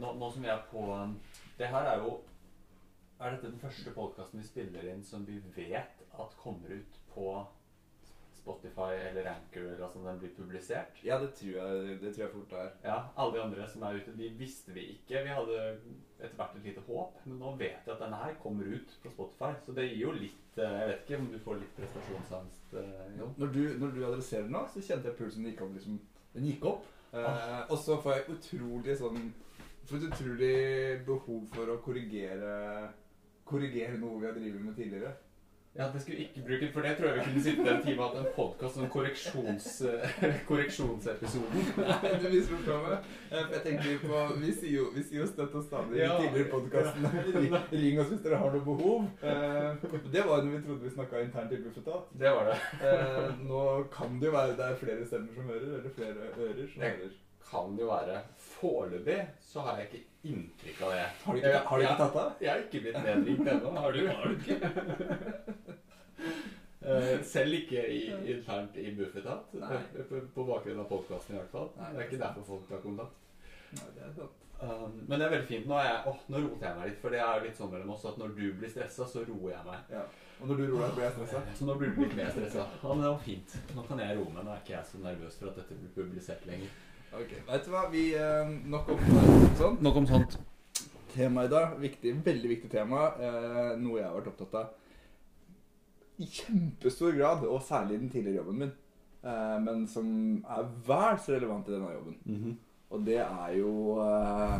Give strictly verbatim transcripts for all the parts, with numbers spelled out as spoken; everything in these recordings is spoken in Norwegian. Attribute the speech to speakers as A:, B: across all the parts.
A: nå, nå som vi er på det her er jo er dette den første podcasten vi spiller inn som vi vet at kommer ut på Spotify eller Anchor eller altså den blir publisert?
B: Ja, det tror jeg, det tror jeg fort er.
A: Ja, alle de andre som er ute, de visste vi ikke. Vi hadde etter hvert et lite håp, men nå vet jeg at denne her kommer ut på Spotify. Så det gir jo litt, jeg vet ikke om du får litt prestasjonsangst. Jo.
B: Når du, når du adresserer den nå, så kjente jeg pulsen gikk opp, liksom, den gikk opp. Eh, og så får jeg utrolig sånn, får et utrolig behov for å korrigere, korrigere noe vi har drivet med tidligere.
A: Ja, det skulle ikke bruke, for det tror jeg vi kunne sitte en time og hatt en podcast om korreksjons, korreksjonsepisoden.
B: Nei, du viser hva med. Jeg tenker på, vi sier jo, vi sier jo støtt og stadig
A: Ja.
B: i tidligere podcasten. Ja. Ring oss hvis dere har noe behov. Det var jo når vi trodde vi snakket internt i Bufetat.
A: Det var det.
B: Nå kan det jo være det er flere stemmer som hører, eller flere ører som
A: Det
B: hører.
A: kan jo være. Foreløpig så har jeg ikke inntrykk av det.
B: Har du ikke, har du ikke tatt av?
A: Jeg har ikke blitt nedringt ennå. Har du? Har du ikke? Uh, selv ikke i, internt i Bufetat. På, på bakgrunn av podcasten i hvert fall.
B: Nei,
A: det er ikke derfor folk tar kontakt.
B: Nei, det er sant.
A: Um, men det er veldig fint. Nå, er jeg, åh, nå roter jeg meg litt, for det er jo litt sånn mellom oss at når du blir stresset, så roer jeg meg.
B: Ja. Og når du roer deg, blir jeg stresset.
A: Så nå blir du litt mer stresset. Ja, men det var fint. Nå kan jeg roe meg. Nå er ikke jeg så nervøs for at dette blir publisert lenger.
B: Ok, vet du hva? Vi, eh, nok om sånt.
A: Nok om sånt.
B: Tema i dag, viktig, veldig viktig tema, eh, noe jeg har vært opptatt av i kjempestor grad, og særlig i den tidligere jobben min, eh, men som er vel så relevant i denne jobben.
A: Mm-hmm.
B: Og det er jo eh,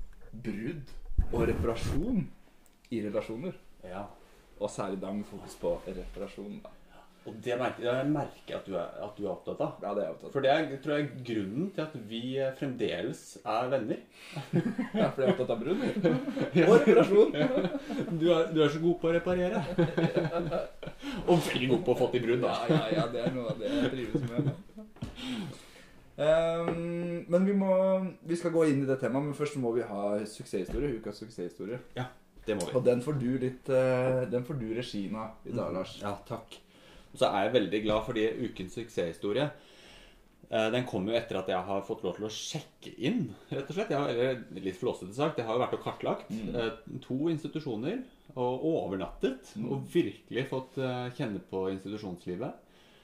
B: brudd og reparasjon i relasjoner.
A: Ja.
B: Og særlig da med fokus på reparasjon. Da.
A: Og det merker, jeg merker at du, er, at du er opptatt av.
B: Ja, det er jeg opptatt av.
A: For det er, tror jeg, grunnen til at vi fremdeles er venner.
B: Ja, for jeg er opptatt av brudd. Og reparasjon.
A: Du er, du er så god på å reparere. Og veldig god på å få til brudd, da.
B: Ja, ja, ja, det er noe av det jeg trives med. Um, men vi må, vi skal gå inn i det temaet, men først må vi ha suksesshistorie, ukas suksesshistorie.
A: Ja, det må vi.
B: Og den får du litt, uh, den får du regien av i dag, Lars.
A: Ja, takk. Så er jeg veldig glad fordi ukens suksesshistorie, uh, den kommer jo etter at jeg har fått lov til å sjekke inn, rett og slett. Jeg har, eller litt flåsete sagt, jeg har jo vært og kartlagt mm. uh, to institusjoner, og overnattet, mm. og virkelig fått uh, kjenne på institusjonslivet.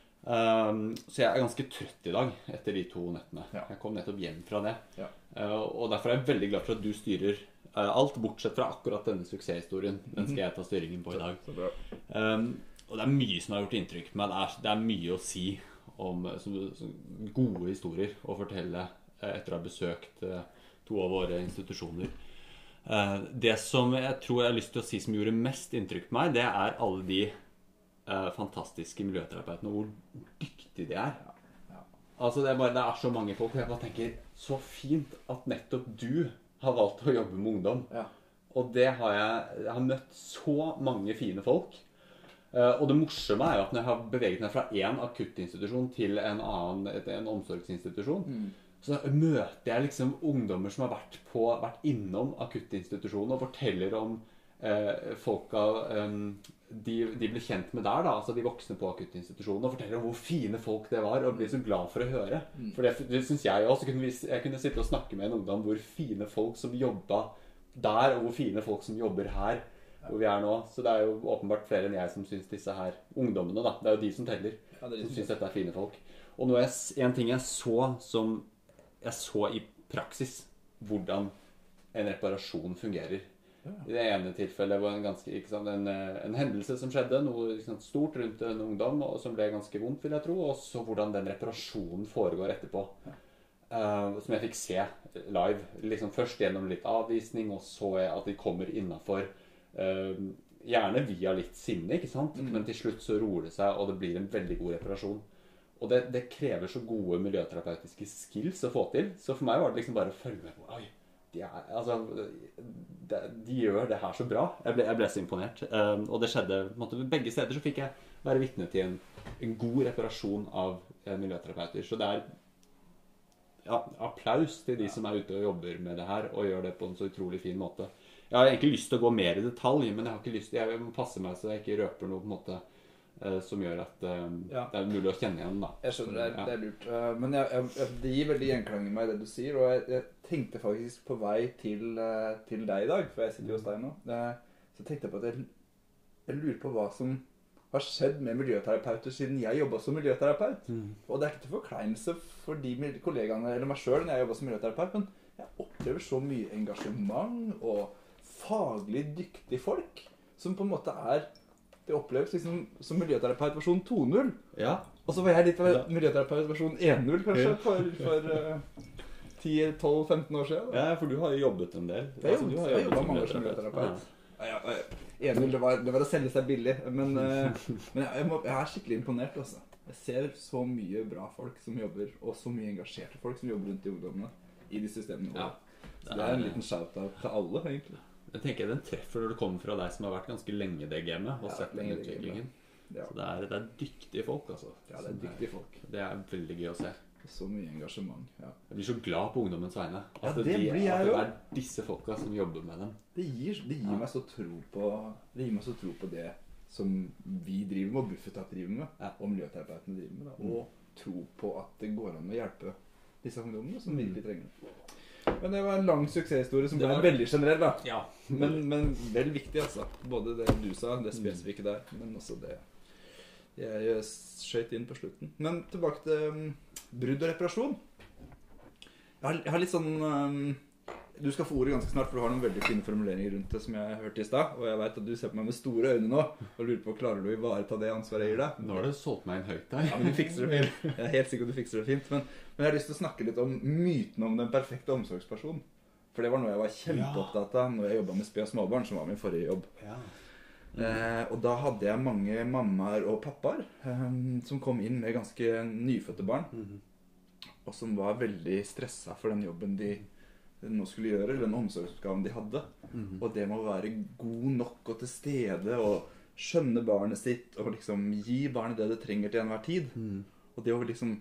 A: Um, så jeg er ganske trøtt i dag etter de to nettene. Ja. Jeg kom nettopp hjem fra det. Ja. Uh, og derfor er jeg veldig glad for at du styrer uh, alt, bortsett fra akkurat denne suksesshistorien. Den skal jeg ta styringen på i dag. Så, så bra. Um, og det er mye som har gjort inntrykk på meg. Det er, det er mye å si om som, som gode historier å fortelle uh, etter å ha besøkt uh, to av våre institusjoner. Uh, det som jeg tror jeg har lyst til å si som gjorde mest inntrykk på meg, det er alle de Uh, fantastiske miljøterapeutene, hvor dyktige de er. Ja, ja. Altså det er, bare, det er så mange folk, og jeg bare tenker, så fint at nettopp du har valgt å jobbe med ungdom. Ja. Og det har jeg, jeg har møtt så mange fine folk. Uh, og det morsomme er jo at når jeg har beveget meg fra en akuttinstitusjon til en annen, en omsorgsinstitusjon, mm. så møter jeg liksom ungdommer som har vært, på, vært innom akuttinstitusjonen og forteller om uh, folka... Um, De, de ble kjent med der da, altså de voksne på akuttinstitusjonen, og forteller om hvor fine folk det var, og blir så glad for å høre. Mm. For det, det synes jeg også. Kunne vi, jeg kunne sitte og snakke med en ungdom hvor fine folk som jobbet der, og hvor fine folk som jobber her, hvor vi er nå. Så det er jo åpenbart flere enn jeg som synes disse her ungdommene da. Det er jo de som teller, ja, de som synes dette er fine folk. Og nå er en ting jeg så som jeg så i praksis, hvordan en reparasjon fungerer. I det ene tilfellet var en, ganske, ikke sant, en, en hendelse som skjedde, noe sant, stort rundt en ungdom, og som ble ganske vondt, vil jeg tro, og så hvordan den reparasjonen foregår etterpå. Ja. Uh, som jeg fikk se live, liksom først gjennom litt avvisning, og så at de kommer innenfor, uh, gjerne via litt sinne, ikke sant? Mm. Men til slutt så roer det seg, og det blir en veldig god reparasjon. Og det, det krever så gode miljøterapeutiske skills å få til, så for meg var det liksom bare å følge med på, oi, de, er, altså, de, de gjør det her så bra. Jeg ble, jeg ble så imponert. Um, og det skjedde, på en måte, begge steder så fikk jeg være vitne til en, en god reparasjon av eh, miljøterapeuter. Så det er ja, applaus til de som er ute og jobber med det her, og gjør det på en så utrolig fin måte. Jeg har egentlig lyst til å gå mer i detalj, men jeg har ikke lyst til, jeg må passe meg så jeg ikke røper noe på en måte som gjør at uh, ja. Det er mulig å kjenne igjen da.
B: Jeg skjønner, det er, ja. det er lurt. Uh, men jeg, jeg, det gir veldig gjenklang i meg det du sier, og jeg, jeg tenkte faktisk på vei til, eh, til deg i dag, for jeg sitter jo hos deg nå. Eh, så tenkte jeg på at jeg, jeg lurer på hva som har skjedd med miljøterapeuter siden jeg jobbet som miljøterapeut.
A: Mm.
B: Og det er ikke til forkleinelse for de mil- kollegaene, eller meg selv, når jeg jobbet som miljøterapeut, men jeg opplever så mye engasjement og faglig dyktige folk, som på en måte er, det oppleves liksom som miljøterapeut versjon to null.
A: Ja.
B: Og så var jeg litt
A: Ja.
B: miljøterapeut versjon én null, kanskje,
A: Ja.
B: for, for uh, ti tolv femten år siden. Da.
A: Ja, for du har jo jobbet en del.
B: Jeg
A: Altså, du har
B: jobbet, jeg
A: jobbet
B: jobbet
A: som
B: mange år som miljøterapeut. Ja, ja, ja. én null, det var, det var å selge seg billig, men, uh, men jeg, jeg, må, jeg er skikkelig imponert, altså. Jeg ser så mye bra folk som jobber, og så mye engasjerte folk som jobber rundt i ungdommene, i de systemene våre.
A: Ja.
B: Så det er en liten shout-out til alle, egentlig.
A: Jeg tenker den treffer når det kommer fra deg som har vært ganske lenge i det gamet og
B: Ja,
A: sett den
B: lenge i det
A: utviklingen.
B: Ja.
A: Så det er, det er dyktige folk, altså.
B: Ja, det er dyktige folk.
A: Det er veldig gøy å se.
B: Så mye engasjement, ja.
A: Jeg blir så glad på ungdommens vegne.
B: Ja,
A: At,
B: det
A: de,
B: blir jeg
A: at det
B: jo.
A: er disse folka som jobber med dem.
B: Det gir, det gir
A: Ja.
B: meg så tro på det gir meg så tro på det som vi driver med, og Bufetat driver med,
A: Ja.
B: og miljøterapeutene driver med, da.
A: Mm.
B: Og tro på at det går an å hjelpe disse ungdommene som
A: Mm.
B: virkelig trenger det. Men det var en lang suksesshistorie som
A: Det
B: ble
A: var-
B: veldig generell, da.
A: Ja.
B: Men, men vel viktig, altså. Både det du sa, det spesifikke der, men også det jeg skjøt inn på slutten. Men tilbake til um, brudd og reparasjon. Jeg har, jeg har litt sånn um, Du skal få ordet ganske snart, for du har noen veldig fine formuleringer rundt det som jeg hørte i stad. Og jeg vet at du ser på meg med store øyne nå og lurer på klarer du å ivareta det ansvaret jeg gir deg.
A: Nå har du solgt meg inn høyt der.
B: Ja, men du fikser det fint. Jeg er helt sikker på at du fikser det fint. Men, men jeg har lyst til å snakke litt om myten om den perfekte omsorgspersonen. For det var noe jeg var kjempeopptatt av når jeg jobbet med sped og småbarn, som var min forrige jobb.
A: Ja.
B: Eh, og da hadde jeg mange mammaer og pappaer eh, som kom inn med ganske nyfødte barn,
A: Mhm.
B: og som var veldig stresset for den jobben de nå skulle gjøre, eller den omsorgsoppgaven de hadde.
A: Mhm.
B: Og det må være god nok og til stede, og skjønne barnet sitt, og liksom gi barnet det det trenger til enhver tid.
A: Mhm.
B: Og det var liksom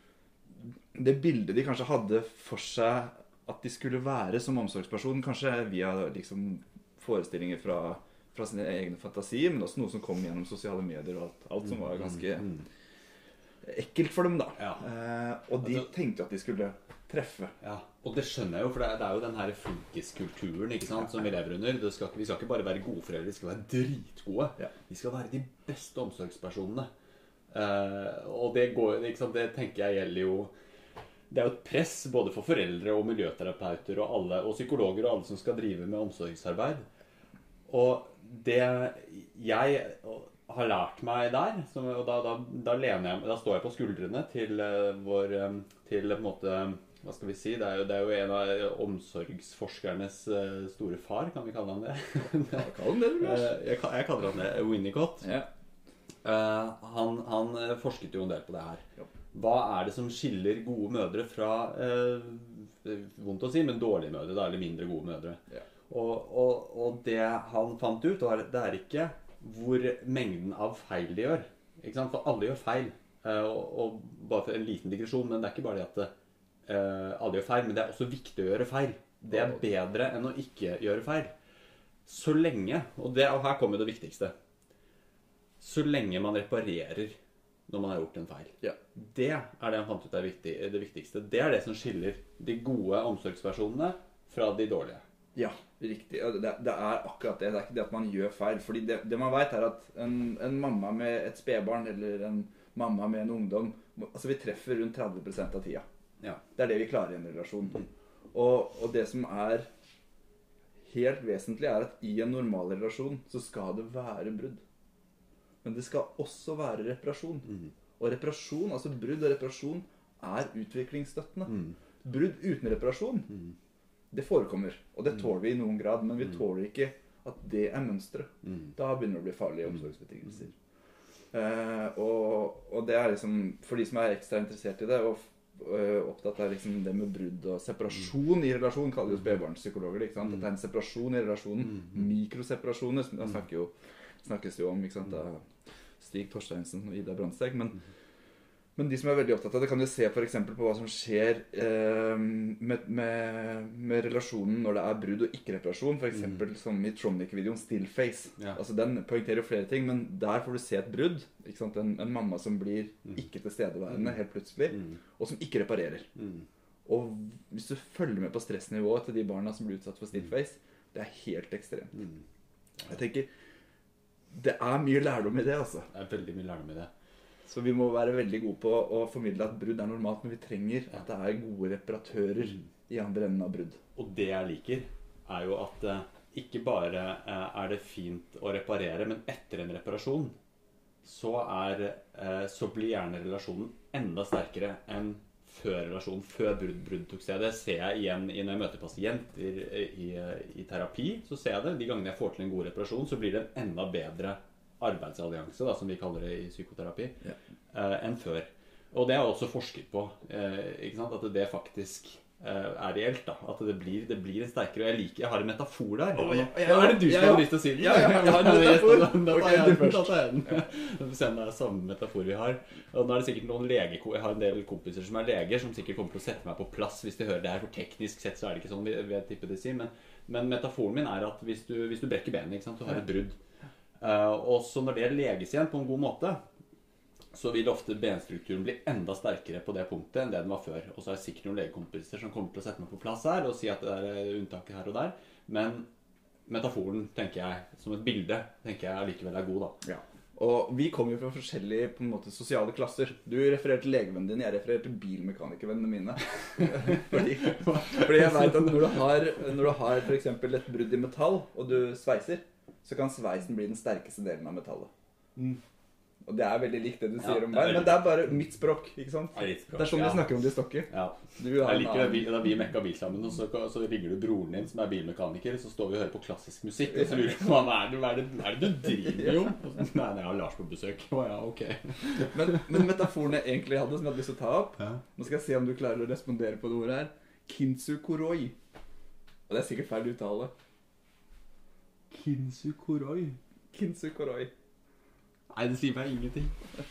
B: det bildet de kanskje hadde for seg at de skulle være som omsorgsperson, kanskje via liksom forestillinger fra, fra sine egne fantasier, men også noe som kom gjennom sosiale medier og alt, alt som var ganske
A: Mhm.
B: ekkelt for dem da.
A: Ja.
B: Eh, og de
A: Altså-
B: tenkte at de skulle treffe.
A: Ja, og det skjønner jeg jo, for det er, det er jo den her funkiskulturen, ikke sant, som vi lever under. Det skal, ikke- vi skal ikke bare være gode foreldre, vi skal være dritgode.
B: Ja.
A: Vi skal være de beste omsorgspersonene. Eh, og det går, ikke sant, det tenker jeg gjelder jo, det er jo et press både for foreldre og miljøterapeuter og alle, og psykologer og alle som skal drive med omsorgsarbeid. Og det jeg har lært meg der, som, og da, da, da, lener jeg, da står jeg på skuldrene til uh, vår, um, til på en måte, hva skal vi si, det er jo, det er jo en av omsorgsforskernes uh, store far, kan vi kalle han det?
B: Ja, kall den det, du Lars.
A: Eh, jeg, jeg kaller han det Winnicott.
B: Ja.
A: Eh, han, han eh, forsket jo en del på det her.
B: Jo.
A: Hva er det som skiller gode mødre fra eh, vondt å si, men dårlige mødre, da, eller mindre gode mødre?
B: Ja.
A: Og, og, og det han fant ut, var at det er ikke hvor mengden av feil de gjør. Ikke sant? For alle gjør feil. Eh, og, og bare for en liten digresjon, men det er ikke bare det at eh, alle gjør feil, men det er også viktig å gjøre feil. Det er bedre enn å ikke gjøre feil. Så lenge, og, det, og her kommer det viktigste, så lenge man reparerer når man har gjort en feil.
B: Ja.
A: Det er det han fant ut er viktig, det viktigste. Det er det som skiller de gode omsorgspersonene fra de dårlige.
B: Ja, riktig. Ja, Det, det er akkurat det. Det er ikke det at man gjør feil. Fordi det, det man vet er at en, en mamma med et spedbarn, eller en mamma med en ungdom, altså vi treffer rundt tretti prosent av tida.
A: Ja.
B: Det er det vi klarer i en relasjon. Og, og det som er helt vesentlig er at i en normal relasjon så skal det være brudd. Men det skal også være reparasjon.
A: Mhm.
B: Og reparasjon, altså brudd og reparasjon, er utviklingsstøttende.
A: Mhm.
B: Brudd uten reparasjon,
A: Mhm.
B: det forekommer. Og det tåler vi i noen grad, men vi tåler ikke at det er mønstret.
A: Mhm.
B: Da begynner det å bli farlige omsorgsbetingelser. Eh, og, og det er liksom, for de som er ekstra interessert i det, og øh, opptatt av liksom det med brudd og separasjon i relasjon, kaller jo spedbarnspsykologer det, ikke sant? At det er en separasjon i relasjonen. Mikroseparasjoner, som da snakker jo, snakkes jo om, ikke sant, av Stig Torsteinsen og Ida Brandsteg. Men, men de som er veldig opptatt av det, kan jo se for eksempel på hva som skjer eh, med, med, med relasjonen når det er brudd og ikke reparasjon. For eksempel som i Tronic-videoen Still Face.
A: Ja.
B: Altså den poengterer jo flere ting, men der får du se et brudd. Ikke sant? En, en mamma som blir ikke tilstedeværende helt plutselig,
A: Mhm.
B: og som ikke reparerer.
A: Mhm.
B: Og hvis du følger med på stressnivået til de barna som blir utsatt for still face, det er helt ekstremt.
A: Mm.
B: Jeg tenker, det er mye lærdom i det, altså.
A: Det er veldig mye lærdom i det.
B: Så vi må være veldig gode på å formidle at brudd er normalt, men vi trenger at det er gode reparatører
A: Mm.
B: i andre enden av brudd.
A: Og det jeg liker, er jo at eh, ikke bare eh, er det fint å reparere, men etter en reparasjon, så, er, eh, så blir gjerne relasjonen enda sterkere enn før relasjonen, før brudd, brudd tok seg. Det ser jeg igjen i, når jeg møter pasienter i, i, i terapi, så ser jeg det. De gangene jeg får til en god reparasjon, så blir det en enda bedre arbeidsallianse, da, som vi kaller det i psykoterapi,
B: Ja.
A: eh, enn før. Og det er også forsket på, eh, ikke sant? At det faktisk eh, er reelt, da. At det blir, det blir en sterkere, og jeg liker, jeg har en metafor der.
B: Å, ja, ja,
A: ja, er det du som
B: ja, ja.
A: har lyst til å si den?
B: Ja, ja, jeg har en metafor.
A: Da tar
B: Ok,
A: jeg
B: du
A: den.
B: først.
A: Da tar jeg den. Vi får se om det er samme metafor vi har. Og nå er det sikkert noen lege, jeg har en del kompiser som er leger, som sikkert kommer til å sette meg på plass hvis de hører det her, for teknisk sett så er det ikke sånn vi, vi tipper det sier, men, men metaforen min er at hvis du, hvis du brekker benet, ikke sant, du har et brudd, uh, og så når det leges igjen på en god måte, så vil ofte benstrukturen bli enda sterkere på det punktet enn det den var før. Og så er det sikkert noen legekompiser som kommer til å sette meg på plass her og si at det er unntaket her og der. Men metaforen, tenker jeg, som et bilde, tenker jeg allikevel er god, da.
B: Ja. Og vi kommer jo fra forskjellige på en måte, sosiale klasser. Du refererer til legevennen din, jeg refererer til bilmekanikervennene mine. fordi, fordi jeg vet at når du har, når du har for eksempel et brudd i metall, og du sveiser, så kan sveisen bli den sterkeste delen av metallet.
A: Mm.
B: Og det er veldig likt det du
A: Ja,
B: sier om
A: det er
B: meg, men
A: veldig-
B: det er bare mitt språk, ikke sant?
A: Det er ditt språk,
B: Det er sånn
A: ja.
B: vi snakker om det i Stokke.
A: Ja.
B: Du har
A: Jeg
B: en
A: liker det,
B: annen-
A: vi- da vi mekka bil sammen, og så, så rigger du broren din som er bilmekaniker, så står vi og hører på klassisk musikk, og så lurer du på hva er det, hva er det, hva er det du driver med, jo? Og så, Nei, jeg har Lars på besøk. Å ja, ok.
B: Men, men metaforen jeg egentlig hadde, som jeg hadde lyst til å ta opp,
A: Ja.
B: nå skal jeg se om du klarer å respondere på det ordet her, Kintsukuroi. Og det er sikkert feil uttale.
A: Kintsukuroi.
B: Kintsukuroi.
A: Nei, det sier meg ingenting.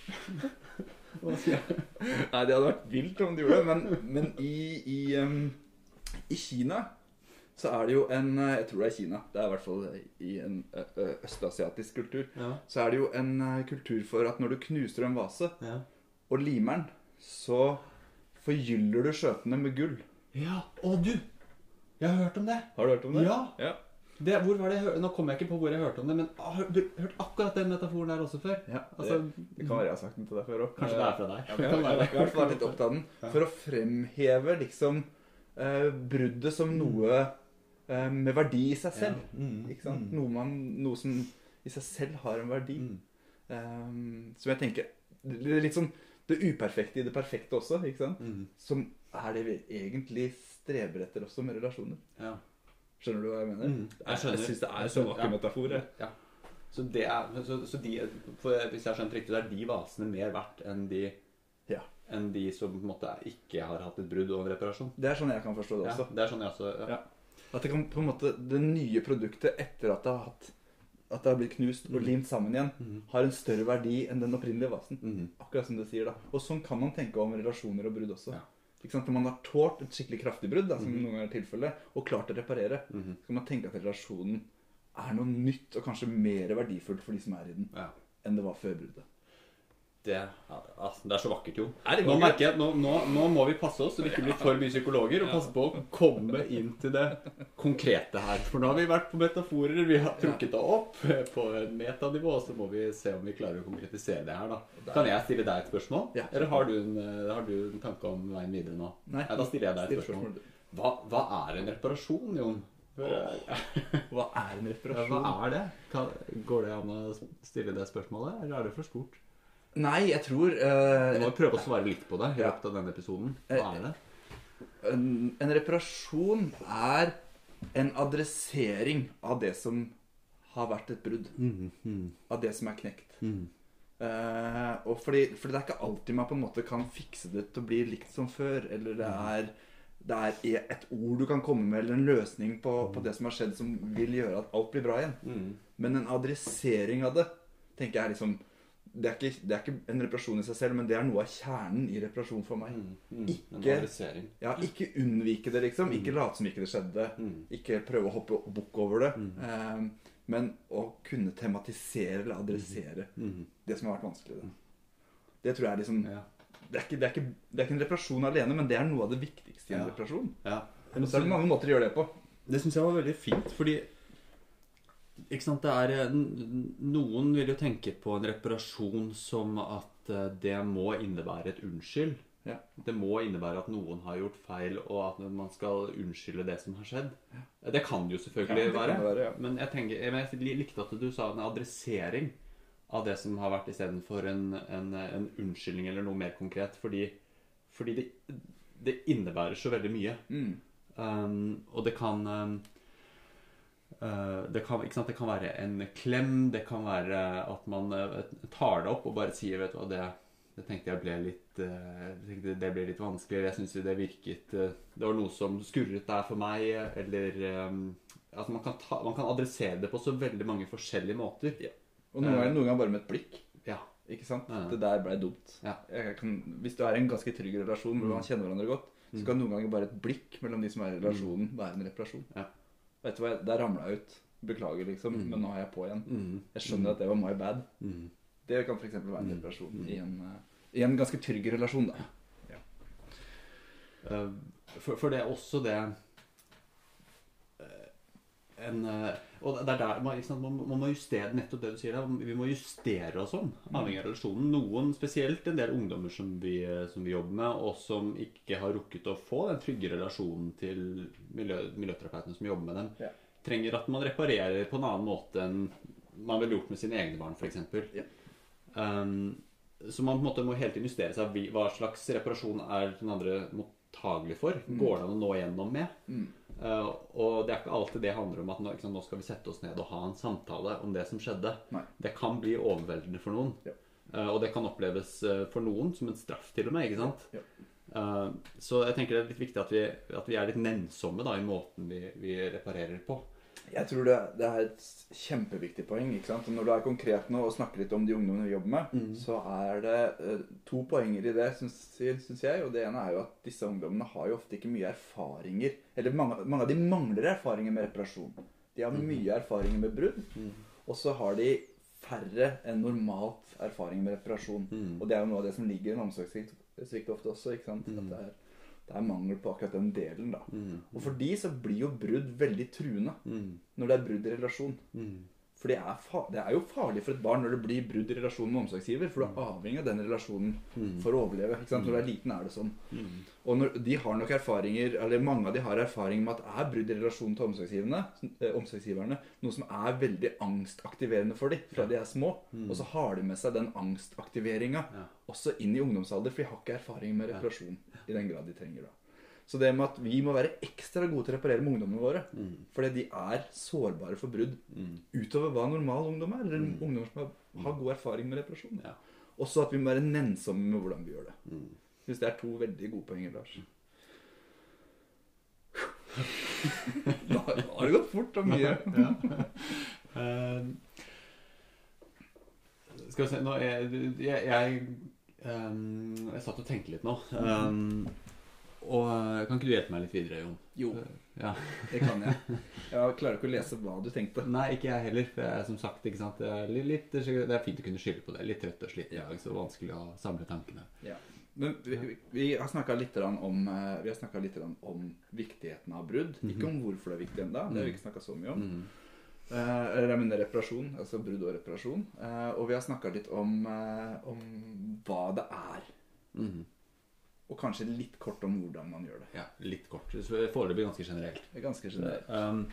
A: Hva sier jeg?
B: Nei, det hadde vært vilt om du gjorde det, men, men i, i, um, i Kina så er det jo en, jeg tror det er Kina, det er i hvert fall i en ø, ø, østasiatisk kultur,
A: Ja.
B: så er det jo en ø, kultur for at når du knuser en vase
A: Ja.
B: og limer den, så forgyller du skjøtene med gull.
A: Ja, å du! Jeg har hørt om det.
B: Har du hørt om det?
A: Ja.
B: Ja.
A: Det, hvor var det jeg hør- Nå kommer jeg ikke på hvor jeg hørte om det, men jeg har du hørt akkurat den metaforen der også før.
B: Ja, det,
A: Altså,
B: det kan være jeg har sagt den til deg før også.
A: Kanskje det er fra deg.
B: Ja, men jeg har jeg har i hvert fall vært litt opptatt av den.
A: Ja.
B: For å fremheve liksom eh, bruddet som noe eh, med verdi i seg selv.
A: Ja. Mm.
B: Ikke sant?
A: Mm.
B: Noe, man, noe som i seg selv har en verdi.
A: Mm.
B: Um, som jeg tenker, det er litt sånn det uperfekte i det perfekte også, ikke sant?
A: Mm.
B: Som er det vi egentlig streber etter også med relasjoner.
A: Ja.
B: Skjønner du hva jeg mener?
A: Mm. Jeg skjønner.
B: Jeg synes det er
A: Jeg
B: så
A: skjønner,
B: vakker
A: ja.
B: metafor. jeg.
A: Ja. Så, det er, så, så de, for hvis jeg har skjønt riktig, så er de vasene mer verdt enn de,
B: Ja.
A: enn de som på en måte ikke har hatt et brudd og en reparasjon.
B: Det er sånn jeg kan forstå det
A: Ja,
B: også.
A: det er sånn jeg også... Ja.
B: Ja. At det kan på en måte, det nye produktet etter at det har hatt at det har blitt knust og
A: Mhm.
B: limt sammen igjen,
A: Mhm.
B: har en større verdi enn den opprinnelige vasen.
A: Mhm.
B: Akkurat som du sier da. Og sånn kan man tenke om relasjoner og brudd også.
A: Ja.
B: Ikke sant? Når man har tålt et skikkelig kraftig brudd, da, som
A: Mhm.
B: noen ganger er tilfellet, og klart å reparere,
A: Mhm.
B: så kan man tenke at relasjonen er noe nytt og kanskje mer verdifullt for de som er i den,
A: Ja.
B: enn det var før bruddet.
A: Det, ja, altså, det er så vakkert, jo.
B: Er det
A: Nå
B: vakkert?
A: merker jeg at nå, nå, nå må vi passe oss så vi ikke blir for mye psykologer, og passe på å komme inn til det konkrete her. For nå har vi vært på metaforer, vi har trukket det opp på et metanivå, og så må vi se om vi klarer å konkretisere det her, da. Kan jeg stille deg et spørsmål?
B: Ja.
A: Eller har du, en, eh, har du en tanke om veien videre nå?
B: Nei.
A: Da stiller jeg deg et
B: Still
A: spørsmål.
B: spørsmål.
A: Hva, hva er en reparasjon, Jon?
B: Hva er en
A: Ja,
B: reparasjon?
A: hva er det? Kan, går det an å stille det spørsmålet, eller er det for stort?
B: Nei, jeg tror
A: Vi
B: eh,
A: må prøve å svare litt på det i
B: Ja.
A: løpet av denne episoden. Hva er det?
B: en, en reparasjon er en adressering av det som har vært et brudd. Av det som er knekt. Eh, og fordi, fordi det er ikke alltid man på en måte kan fikse det til å bli likt som før. Eller det er, det er et ord du kan komme med, eller en løsning på, på det som har skjedd, som vil gjøre at alt blir bra igjen.
A: Mm.
B: Men en adressering av det, tenker jeg er liksom det er, ikke, det er ikke en reparasjon i seg selv, men det er noe av kjernen i reparasjon for meg.
A: Mm. Mm. En
B: Ikke-
A: adressering.
B: Ja, ikke unnvike det, liksom. Ikke late som ikke det skjedde.
A: Mm.
B: Ikke prøve å hoppe bukk over det.
A: Mm.
B: Eh, men å kunne tematisere eller adressere
A: Mm.
B: det som har vært vanskelig. Da. Det tror jeg er liksom
A: Ja.
B: det, er ikke, det, er ikke, det er ikke en reparasjon alene, men det er noe av det viktigste i en
A: Ja.
B: reparasjon.
A: Ja.
B: Og så er det mange måter å gjøre det på.
A: Det synes jeg var veldig fint, fordi ikke sant, det er, noen vil jo tenke på en reparasjon som at det må innebære et unnskyld.
B: Ja.
A: Det må innebære at noen har gjort feil, og at man skal unnskylde det som har skjedd. Det kan det jo selvfølgelig
B: Ja, det kan
A: være.
B: det være, ja.
A: Men jeg, tenker, jeg likte at du sa en adressering av det som har vært, i stedet for en, en, en unnskyldning eller noe mer konkret. Fordi, fordi det, det innebærer så veldig mye.
B: Mm.
A: Um, og det kan... Um, Uh, det, kan, ikke sant? Det kan være en klem, det kan være at man uh, tar det opp og bare sier, vet du hva, det, det tenkte jeg ble litt uh, tenkte det ble litt vanskelig, jeg synes det virket uh, det var noe som skurret der for meg, eller um, at man kan, ta, man kan adressere det på så veldig mange forskjellige måter.
B: Ja. Og noen ganger, noen ganger bare med et blikk.
A: Ja.
B: Ikke sant?
A: Ja.
B: Det der ble dumt.
A: Ja.
B: Jeg kan, hvis du er i en ganske trygg relasjon hvor
A: Mm.
B: man kjenner hverandre godt, så kan noen ganger bare et blikk mellom de som er i relasjonen være en reparasjon.
A: Ja.
B: Vet du hva, der ramlet jeg ut. Beklager liksom,
A: Mm.
B: men nå er jeg på igjen.
A: Mm.
B: Jeg skjønner at det var my bad.
A: Mm.
B: Det kan for eksempel være en
A: Mm.
B: reparasjon
A: Mm.
B: i, en, uh, i en ganske trygg relasjon da. Ja.
A: Uh, for, for det er også det uh, en, uh, og det er der man, ikke sant, man, man må justere nettopp det du sier der. Vi må justere oss om avhengig av relasjonen. Noen, spesielt en del ungdommer som vi, som vi jobber med, og som ikke har rukket å få den trygge relasjonen til miljø, miljøterapeutene som jobber med dem,
B: Ja.
A: trenger at man reparerer på en annen måte enn man ville gjort med sine egne barn, for eksempel.
B: Ja.
A: Um, så man på en måte må helt inn justere seg hva slags reparasjon er den andre mottagelig for.
B: Mm.
A: Går det an å nå gjennom med?
B: Mm.
A: Uh, og det er ikke alltid det handler om at nå, ikke sant, nå skal vi sette oss ned og ha en samtale om det som skjedde.
B: Nei.
A: Det kan bli overveldende for noen.
B: Ja.
A: Uh, og det kan oppleves uh, for noen som en straff til og med, ikke sant?
B: Ja.
A: Uh, så jeg tenker det er litt viktig at vi, at vi er litt nennsomme da, i måten vi, vi reparerer på.
B: Jeg tror det, det er et kjempeviktig poeng, ikke sant? Og når du er konkret nå og snakker litt om de ungdommene vi jobber med,
A: Mm.
B: så er det eh, to poenger i det, synes, synes jeg. Og det ene er jo at disse ungdommene har jo ofte ikke mye erfaringer, eller mange, mange av de mangler erfaringer med reparasjon. De har
A: Mhm.
B: mye erfaringer med brudd,
A: Mm.
B: og så har de færre enn normalt erfaring med reparasjon.
A: Mm.
B: Og det er jo noe av det som ligger i en omsorgssvikt ofte også, ikke sant?
A: Mm.
B: At det er, det er mangel på akkurat den delen da.
A: Mm.
B: Og for de så blir jo brudd veldig truende
A: Mm.
B: når det er brudd i relasjon.
A: Mm.
B: For det er, fa- det er jo farlig for et barn når det blir brudd i relasjonen med omsorgsgiver, for du er avhengig av den relasjonen
A: Mm.
B: for å overleve. Ikke sant? Når du er liten er det sånn.
A: Mm.
B: Og når de har nok erfaringer, eller mange av de har erfaring med at det er brudd i relasjonen til omsorgsgiverne, eh, omsorgsgiverne, noe som er veldig angstaktiverende for dem fra de er små.
A: Mm.
B: Og så har de med seg den angstaktiveringa
A: Ja.
B: også inn i ungdomsalder, for de har ikke erfaring med
A: Ja.
B: reparasjon i den grad de trenger da. Så det med at vi må være ekstra gode til å reparere med ungdommene våre,
A: Mm.
B: fordi de er sårbare for brudd
A: Mm.
B: utover hva normal ungdom er, eller
A: Mm.
B: ungdommer som har, har god erfaring med reparasjon.
A: Ja.
B: Også at vi må være nennsomme med hvordan vi gjør det.
A: Mm.
B: Hvis det er to veldig gode poenger, Lars. Da har det gått fort og mye.
A: Eh, skal vi se, nå er, jeg, jeg, ehm, jeg satt og tenkte litt nå. Ehm, og kan ikke du hjelpe meg litt videre, Jon?
B: Jo,
A: Ja.
B: det kan jeg. Jeg klarer ikke å lese hva du tenkte.
A: Nei, ikke jeg heller. For jeg er som sagt, ikke sant, det er, litt, det er fint å kunne skylde på det. Litt trøtt og sliten i dag, så vanskelig å samle tankene.
B: Ja. Men vi, vi- vi har snakket litt grann om, eh, vi har snakket litt grann om viktigheten av brudd. Ikke om hvorfor det er viktig enda, det har vi ikke snakket så mye om.
A: Mm.
B: Eh, eller jeg mener reparasjon, altså brudd og reparasjon. Eh, og vi har snakket litt om, eh, om hva det er.
A: Mm.
B: Og kanskje litt kort om hvordan man gjør det.
A: Ja, litt kort. Så foreløpig ganske generelt.
B: Det er ganske generelt.
A: Um,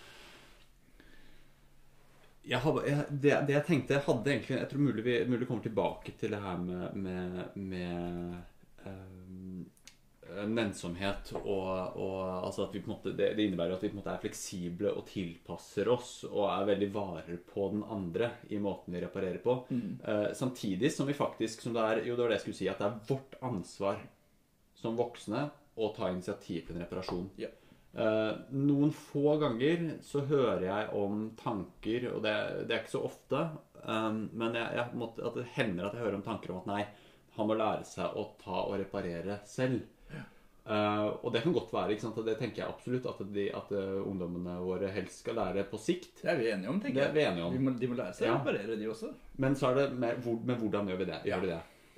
A: jeg hadde, jeg, det, det jeg tenkte jeg hadde egentlig, jeg tror mulig vi mulig kommer tilbake til det her med, med, med um, nennsomhet og, og altså at vi på en måte, det, det innebærer at vi på en måte er fleksible og tilpasser oss og er veldig varer på den andre i måten vi reparerer på.
B: Mm.
A: Uh, samtidig som vi faktisk, som det er, jo det var det jeg skulle si, at det er vårt ansvar som voksne å ta initiativ til en reparasjon.
B: Ja.
A: Eh, noen få ganger så hører jeg om tanker, og det, det er ikke så ofte, um, men jeg, jeg måtte, at det hender at jeg hører om tanker om at nei, han må lære seg å ta og reparere selv. Eh, og det kan godt være, ikke sant? Og det tenker jeg absolutt, at, de, at uh, ungdommene våre helst skal lære på sikt.
B: Det er vi enige om, tenker
A: Det er vi enige om.
B: De må, de må lære seg
A: Ja.
B: å reparere, de også.
A: Men så er det med, hvor, med hvordan gjør vi det?
B: Ja.
A: Gjør vi det?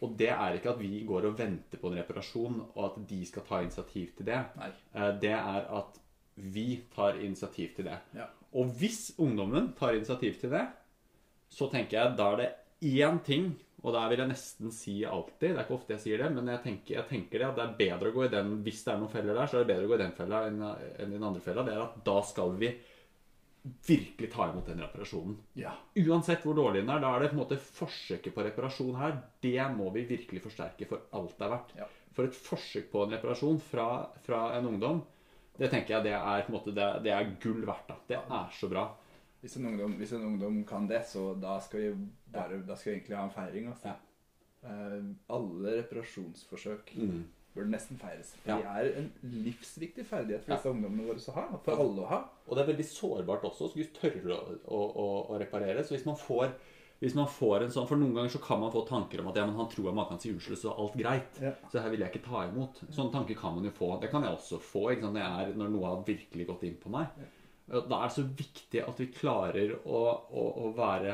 A: Og det er ikke at vi går og venter på en reparasjon, og at de skal ta initiativ til det.
B: Nei.
A: Det er at vi tar initiativ til det.
B: Ja.
A: Og hvis ungdommen tar initiativ til det, så tenker jeg, da er det én ting, og der vil jeg nesten si alltid, det er ikke ofte jeg sier det, men jeg tenker, jeg tenker det, at det er bedre å gå i den, hvis det er noen feller der, så er det bedre å gå i den fella enn, enn i den andre fella. Det er at da skal vi virkelig ta imot den reparasjonen.
B: Ja.
A: Uansett hvor dårlig den er, da er det på en måte forsøket på reparasjon her, det må vi virkelig forsterke for alt det er verdt.
B: Ja.
A: For et forsøk på en reparasjon fra, fra en ungdom, det tenker jeg det er, på en måte, det, det er gull verdt da. Det er så bra.
B: Hvis en ungdom, hvis en ungdom kan det, så da skal vi, bare, da skal vi egentlig ha en feiring. Altså.
A: Ja.
B: Uh, alle reparasjonsforsøk
A: Mm.
B: bør nesten feires.
A: Ja.
B: Det er en livsviktig ferdighet for
A: Ja.
B: disse ungdommene våre å ha, for alle å ha.
A: Og det er veldig sårbart også, så skulle tørre å, å, å, å reparere. Så hvis man får, hvis man får en sånn, for noen ganger så kan man få tanker om at ja, men han tror at man kan si unnskyld, så alt greit.
B: Ja.
A: Så her vil jeg ikke ta imot. Sånne tanker kan man jo få. Det kan jeg også få, ikke sant? Det er når noe har virkelig gått inn på meg.
B: Ja.
A: Da er det så viktig at vi klarer å, å, å være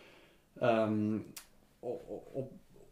A: um, og, og,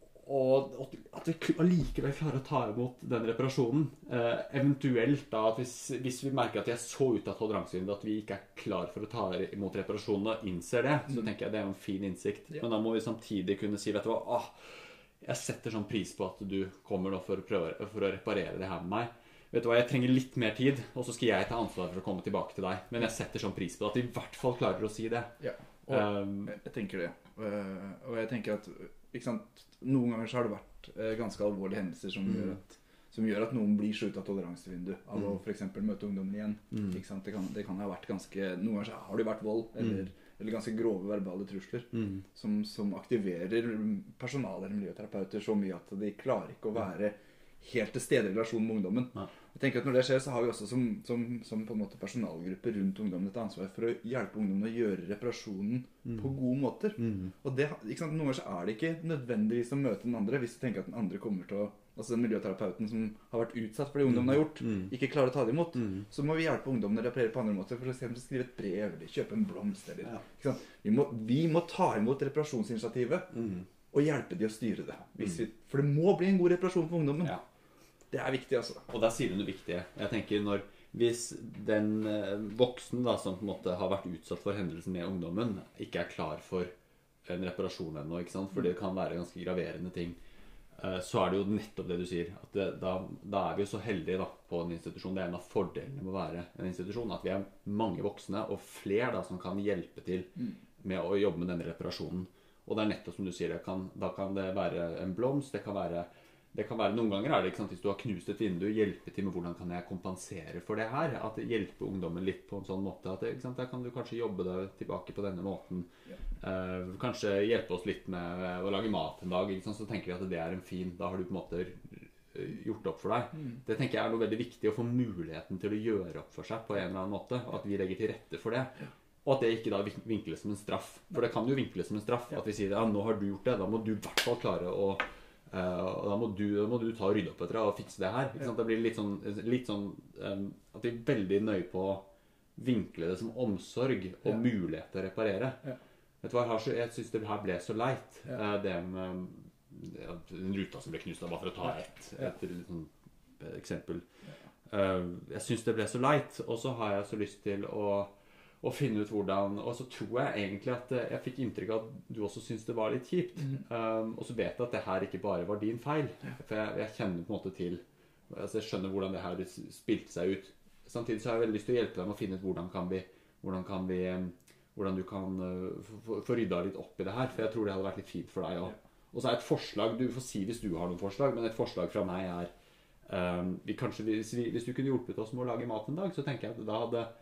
A: og, og at vi allikevel klarer å ta imot den reparasjonen. Eh, eventuelt da, at hvis, hvis vi merker at vi er så ute av toleransevinduet at vi ikke er klar for å ta imot reparasjonen og innser det, så tenker jeg det er en fin innsikt.
B: Ja.
A: Men da må vi samtidig kunne si, vet du hva, åh, jeg setter sånn pris på at du kommer nå for å, prøve, for å reparere det her med meg. Vet du hva, jeg trenger litt mer tid, og så skal jeg ta ansvar for å komme tilbake til deg. Men jeg setter sånn pris på det, at de i hvert fall klarer å si det.
B: Ja, og um, jeg tenker det. Uh, og jeg tenker at, ikke sant, noen ganger så har det vært uh, ganske alvorlige hendelser som, mm. gjør at, som gjør at noen blir så ut av toleransevindu av mm. å for eksempel møte ungdommen igjen. Mm. Ikke sant? Det kan, det kan ha vært ganske, noen ganger så har det vært vold, eller, mm. eller ganske grove verbale trusler, mm. som, som aktiverer personaler, miljøterapeuter så mye at de klarer ikke å være helt til stede i relasjon med ungdommen. Ja. Jeg tenker at når det skjer, så har vi også som, som, som på en måte personalgruppe rundt ungdommen et ansvar for å hjelpe ungdommen å gjøre reparasjonen mm. på gode måter. Mm. Og det, ikke sant, noen ganger så er det ikke nødvendigvis å møte den andre hvis du tenker at den andre kommer til å, altså den miljøterapeuten som har vært utsatt for det ungdommen har gjort, mm. ikke klarer å ta det imot, mm. så må vi hjelpe ungdommen å reparere på andre måter, for eksempel skrive et brev, eller kjøpe en blomst, eller, ja. ikke sant? Vi må, vi må ta imot reparasjonsinitiativet mm. og hjelpe de å styre det. Hvis vi, for det må bli en god reparasjon for ungdommen. Ja. Det er viktig, altså. Og der sier du noe viktig. Jeg tenker når, hvis den eh, voksen da, som på en måte har vært utsatt for hendelsen med ungdommen, ikke er klar for en reparasjon ennå, ikke sant? For det kan være ganske graverende ting, eh, så er det jo nettopp det du sier. At det, da, da er vi jo så heldige da, på en institusjon. Det er en av fordelene med å være en institusjon, at vi er mange voksne, og flere da, som kan hjelpe til med å jobbe med denne reparasjonen. Og det er nettopp som du sier, det kan, da kan det være en blomst, det kan være Det kan være, noen ganger er det, ikke sant, hvis du har knust et vindu, hjelpe til med hvordan kan jeg kompensere for det her, at hjelpe ungdommen litt på en sånn måte, at ikke sant, der kan du kanskje jobbe deg tilbake på denne måten, ja. eh, kanskje hjelpe oss litt med å lage mat en dag, ikke sant, så tenker vi at det er en fin, da har du på en måte gjort opp for deg. Mm. Det tenker jeg er noe veldig viktig, å få muligheten til å gjøre opp for seg på en eller annen måte, og at vi legger til rette for det. Ja. Og at det ikke da vinkles som en straff, for det kan jo vinkles som en straff, ja. At vi sier, ja, nå har du gjort det, da må du i hvert fall klare å Uh, og da må, du, da må du ta og rydde opp etter deg og fikse det her, ikke sant? Det blir litt sånn, litt sånn um, at vi er veldig nøye på å vinkle det som omsorg og ja. Mulighet til å reparere. Ja. Vet du hva, jeg, jeg synes det her ble så leit, ja. uh, det med ja, den ruta som ble knust, bare for å ta et, et, et, et, et eksempel. Ja. Uh, jeg synes det ble så leit, og så har jeg så lyst til å og finne ut hvordan, og så tror jeg egentlig at jeg fikk inntrykk av at du også synes det var litt kjipt, mm. um, og så vet jeg at det her ikke bare var din feil, ja. For jeg, jeg kjenner på en måte til, altså jeg skjønner hvordan det her spilte seg ut. Samtidig så har jeg veldig lyst til å hjelpe deg med å finne ut hvordan kan vi, hvordan kan vi, hvordan du kan uh, få rydda litt opp i det her, for jeg tror det hadde vært litt fint for deg også. Ja. Og så er et forslag, du får si hvis du har noen forslag, men et forslag fra meg er, um, vi kanskje, hvis, vi, hvis du kunne hjulpet oss med å lage mat en dag, så tenker jeg at da hadde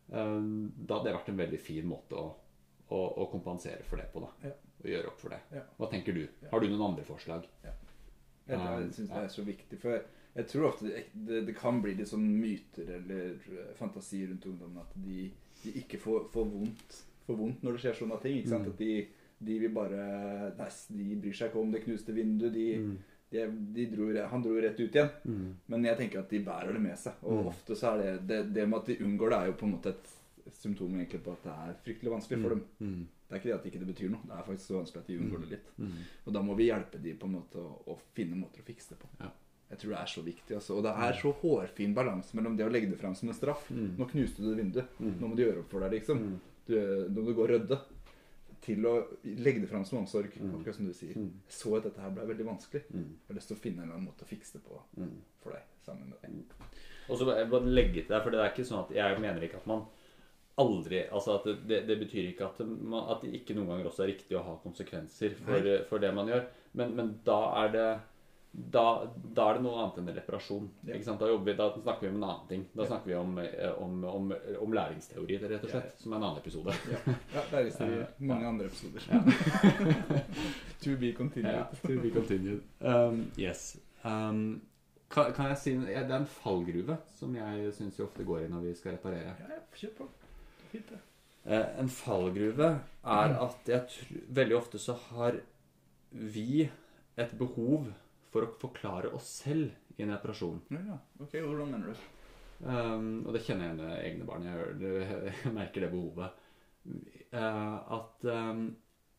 B: Um, da hadde det vært en veldig fin måte å, å, å kompensere for det på da, ja. Og gjøre opp for det. Ja. Hva tenker du? Ja. Har du noen andre forslag? Ja. Jeg, jeg synes det er så viktig, for jeg, jeg tror ofte det, det, det kan bli litt sånn myter eller fantasi rundt ungdommen at de, de ikke får, får, vondt, får vondt når det skjer sånne ting, ikke sant? Mm. At de, de vil bare, nei, de bryr seg ikke om det knuste vinduet, de mm. De, de dro, han dro rett ut igjen, mm. men jeg tenker at de bærer det med seg, og mm. ofte så er det, det det med at de unngår det er jo på en måte et, symptomer egentlig på at det er fryktelig vanskelig for dem.
A: Mm.
B: Det er ikke det at det ikke betyr noe. Det er faktisk så vanskelig at de unngår det litt.
A: Mm.
B: Og da må vi hjelpe de på en måte å, å finne måter å fikse det på.
A: Ja.
B: Jeg tror det er så viktig. Altså. Og det er så hårfin balanse mellom det å legge det frem som en straff.
A: Mm.
B: Nå knuste du vinduet.
A: Mm.
B: Nå må du gjøre opp for deg, liksom.
A: Mm.
B: Du, nå må du gå og rydde. Til å legge det frem som omsorg,
A: Mm.
B: akkurat som du sier.
A: Mm.
B: Så at dette her ble veldig vanskelig.
A: Mm.
B: Jeg har lyst til å finne en eller annen måte å fikse det på
A: Mm.
B: for deg, sammen med deg.
A: Og så bare legge til det, for det er ikke sånn at jeg mener ikke at man aldri, altså at det, det betyr ikke at, man, at det ikke noen ganger også er riktig å ha konsekvenser for, for det man gjør, men, men da er det da, da er det noe annet enn reparasjon,
B: Ja.
A: ikke sant? Da, jobber vi, da snakker vi om en annen ting. Da
B: Ja.
A: snakker vi om, om, om, om læringsteori, rett og slett,
B: Ja.
A: som er en annen episode.
B: Ja, ja det er liksom
A: Eh,
B: mange
A: ja.
B: andre episoder.
A: Ja.
B: To be continued.
A: Ja, to be continued. Um, yes. Um, kan, kan jeg si, ja, det er en fallgruve som jeg synes jo ofte går i når vi skal reparere.
B: Ja, ja, kjør på. Fint det.
A: Eh, en fallgruve er at jeg tror, veldig ofte så har vi et behov for å forklare oss selv i en reparasjon.
B: Ja, ja. Ok, hvordan mener du?
A: Um, og det kjenner jeg igjen med egne barn. Jeg, gjør det, jeg merker det behovet. Uh, at um,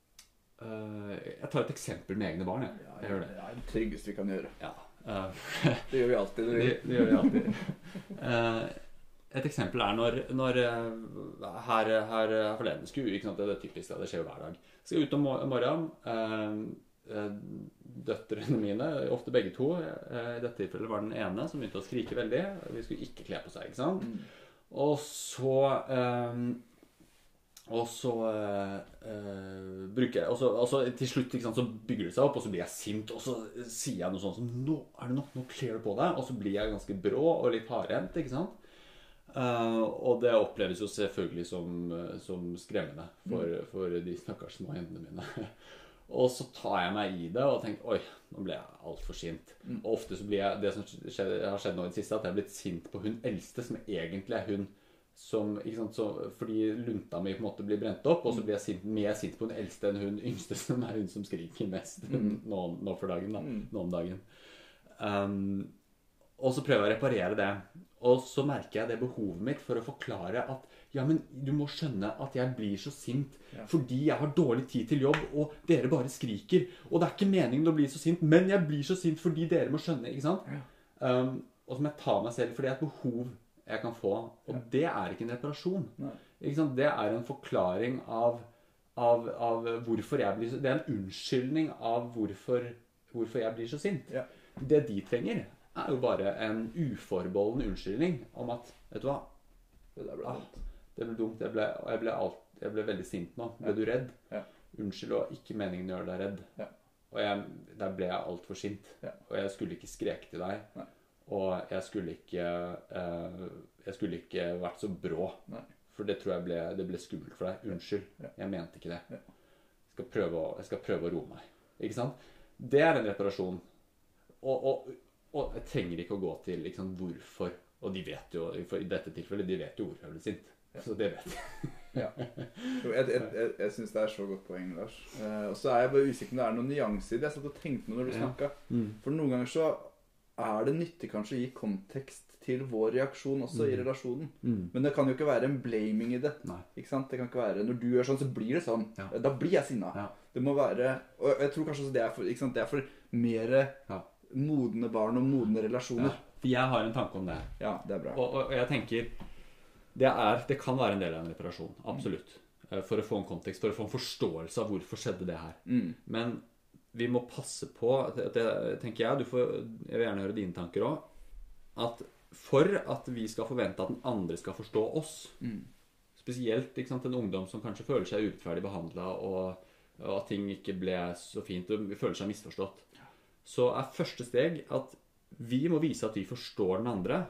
A: uh, Jeg tar et eksempel med egne barn. Jeg, jeg gjør det.
B: Det er det tryggeste vi kan gjøre.
A: Ja. Uh,
B: Det gjør vi alltid.
A: det, det gjør vi alltid. Uh, et eksempel er når, når uh, her, her forleden skulle, ikke sant, det er typisk, det skjer jo hver dag. Skal ut om morgenen. Uh, Døtrene mine, ofte begge to, i dette tilfellet var den ene som begynte å skrike veldig. Vi skulle ikke kle på seg, ikke sant?
B: Mm.
A: Og så um, og så uh, bruker jeg og så, og så til slutt, ikke sant, så bygger det seg opp, og så blir jeg sint, og så sier jeg noe sånt som nå er det nok, nå kler du på deg, og så blir jeg ganske brå og litt hardhendt, ikke sant? Uh, og det oppleves jo selvfølgelig som, som skremmende for, for de stakkars små jentene mine. Og så tar jeg meg i det og tenker, oi, nå ble jeg alt for sint.
B: Mm.
A: Og ofte så blir jeg, det som skjedd, har skjedd nå i det siste, at jeg har blitt sint på hun eldste, som egentlig er hun som, ikke sant, så, fordi lunta mi på en måte blir brent opp, og så blir jeg sint, mer sint på hun eldste enn hun yngste, som er hun som skriker mest
B: Mm.
A: nå, nå for dagen da,
B: Mm.
A: nå om dagen. Um, og så prøver jeg å reparere det. Og så merker jeg det behovet mitt for å forklare at ja, men du må skjønne at jeg blir så sint
B: Ja.
A: fordi jeg har dårlig tid til jobb, og dere bare skriker. Og det er ikke meningen å bli så sint, men jeg blir så sint fordi dere må skjønne, ikke sant?
B: Ja.
A: Um, og som jeg tar meg selv, for det er et behov jeg kan få. Og
B: Ja.
A: det er ikke en reparasjon.
B: Nei.
A: Ikke sant? Det er en forklaring av, av, av hvorfor jeg blir så... Det er en unnskyldning av hvorfor, hvorfor jeg blir så sint.
B: Ja.
A: Det de trenger er jo bare en uforbeholden unnskyldning om at, vet du hva,
B: Det der ble
A: ah,
B: dumt.
A: det ble dumt, jeg ble, jeg ble, alt, jeg ble veldig sint nå. Ble
B: Ja.
A: du redd?
B: Ja.
A: Unnskyld, og ikke meningen å gjøre deg redd.
B: Ja.
A: Og jeg, der ble jeg alt for sint.
B: Ja.
A: Og jeg skulle ikke skreke til deg.
B: Nei.
A: Og jeg skulle ikke, eh, jeg skulle ikke vært så brå.
B: Nei.
A: For det tror jeg ble, det ble skummelt for deg. Unnskyld,
B: Ja.
A: jeg mente ikke det.
B: Ja.
A: Jeg skal prøve å, jeg skal prøve å roe meg. Ikke sant? Det er en reparasjon. Og, og, og jeg trenger ikke å gå til ikke sant, hvorfor. Og de vet jo, for i dette tilfellet, de vet jo hvorfor jeg ble sint.
B: Ja.
A: Så det vet jeg.
B: Ja. Jo, jeg jeg, jeg, jeg syns det er så godt poeng, Lars. Eh, og så er jeg bare usikker om det er noen nyanser i det. Jeg satt og tenkte meg når du
A: Ja.
B: snakket.
A: Mm.
B: For noen ganger så er det nyttig kanskje å gi kontekst til vår reaksjon også i
A: Mm.
B: relasjonen.
A: Mm.
B: Men det kan jo ikke være en blaming i det.
A: Nei.
B: Ikke sant? Det kan ikke være når du gjør sånn, så blir det sånn.
A: Ja.
B: Da blir jeg sinna.
A: Ja.
B: Det må være. Og jeg tror kanskje også det er for, ikke sant? Det er for mer
A: Ja.
B: modne barn og modne
A: Ja.
B: relasjoner.
A: For jeg har en tanke om det.
B: Ja, det er bra.
A: Og, og, og jeg tenker det, er, det kan være en del av en reparasjon. Absolutt. Eh, For å få en kontekst, for å få en forståelse av hvorfor skjedde det her.
B: Mm.
A: Men vi må passe på, at det, tenker jeg, du får, jeg vil gjerne høre dine tanker også, at for at vi skal forvente at den andre skal forstå oss,
B: Mm.
A: spesielt ikke sant, en ungdom som kanskje føler seg urettferdig behandlet, og, og at ting ikke ble så fint, og føler seg misforstått, så er første steg at vi må vise at vi forstår den andre.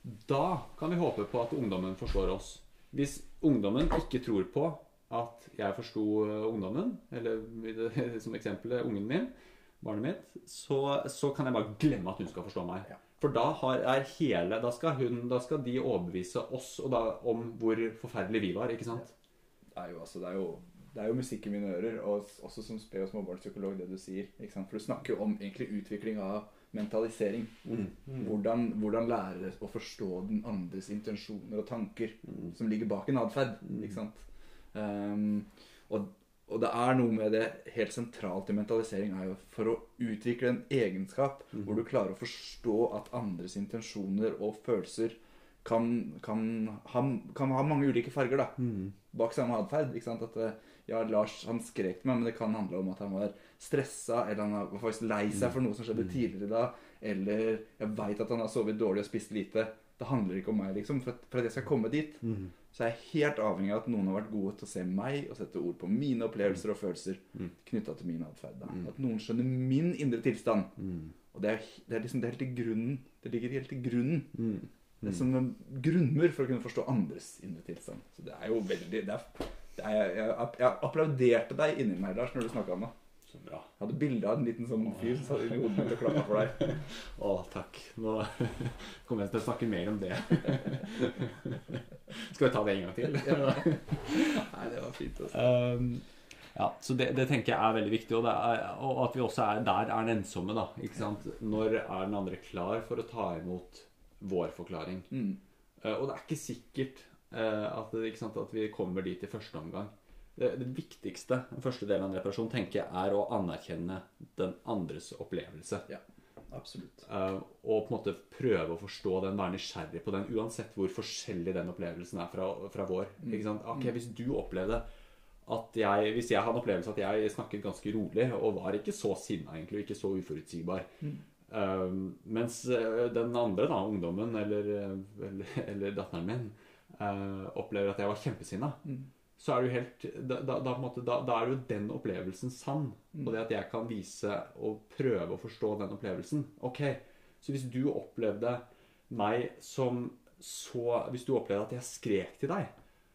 A: Da kan vi håpe på at ungdommen forstår oss. Hvis ungdommen ikke tror på at jeg forsto ungdommen, eller som eksempel ungen min, barnet mitt, så, så kan jeg bare glemme at hun skal forstå meg.
B: Ja.
A: For da, har, er hele, da, skal hun, da skal de overbevise oss og da, om hvor forferdelig vi var, ikke sant?
B: Det er jo, altså, det er jo, det det er jo musikk i mine ører, og også som spe- og småbarnspsykolog det du sier, ikke sant? For du snakker jo om egentlig utvikling av mentalisering. Mm. Mm. Hvordan, hvordan lære å forstå den andres intensjoner og tanker mm. som ligger bak en adferd, mm. ikke sant? Um, og, og det er noe med det helt sentralt i mentalisering er jo for å utvikle en egenskap mm. hvor du klarer å forstå at andres intensjoner og følelser kan, kan, ha, kan ha mange ulike farger da, mm. bak samme adferd, ikke sant? At ja, Lars, han skrek til meg, men det kan handle om at han var stresset, eller han var faktisk lei seg for noe som skjedde tidligere da, eller jeg vet at han har sovet dårlig og spist lite. Det handler ikke om meg, liksom. For at, for at jeg skal komme dit, mm. så er jeg helt avhengig av at noen har vært gode til å se meg og sette ord på mine opplevelser og følelser mm. knyttet til min adferd. Da. Mm. At noen skjønner min indre tilstand. Mm. Og det er, det er liksom det er helt i grunnen. Det ligger helt i grunnen. Mm. Det er som en grunnmur for å kunne forstå andres indre tilstand. Så det er jo veldig... Det er, det er, jeg, jeg, jeg applauderte deg inni meg, Lars, når du snakket om det.
A: Så bra.
B: Jeg hadde bildet av en liten sånn fyr som satt i hodet mitt og klappet for deg.
A: Å, takk. Nå kommer jeg til å snakke mer om det. Skal vi ta det en gang til?
B: Nei, det var fint også.
A: Um, ja, så det, det tenker jeg er veldig viktig, og, det er, og at vi også er der er den ensomme da, ikke sant? Når er den andre klar for å ta imot vår forklaring? Mm. Uh, og det er ikke sikkert uh, at, ikke sant, at vi kommer dit i første omgang. Det, det viktigste, den første delen av en reparasjon, tenker jeg, er å anerkjenne den andres opplevelse.
B: Ja, absolutt.
A: Uh, og på en måte prøve å forstå den, være nysgjerrig på den, uansett hvor forskjellig den opplevelsen er fra, fra vår. Mm. Ikke sant? Ok, hvis du opplevde at jeg, hvis jeg hadde en opplevelse at jeg snakket ganske rolig, og var ikke så sinnet egentlig, og ikke så uforutsigbar, mm. uh, mens den andre da, ungdommen, eller, eller, eller datteren min, uh, opplever at jeg var kjempesinnet, mm. så er det jo helt, da, da, da, på en måte, da, da er jo den opplevelsen sann. Mm. Og det at jeg kan vise og prøve å forstå den opplevelsen. Ok, så hvis du opplevde meg som så, hvis du opplevde at jeg skrek til deg,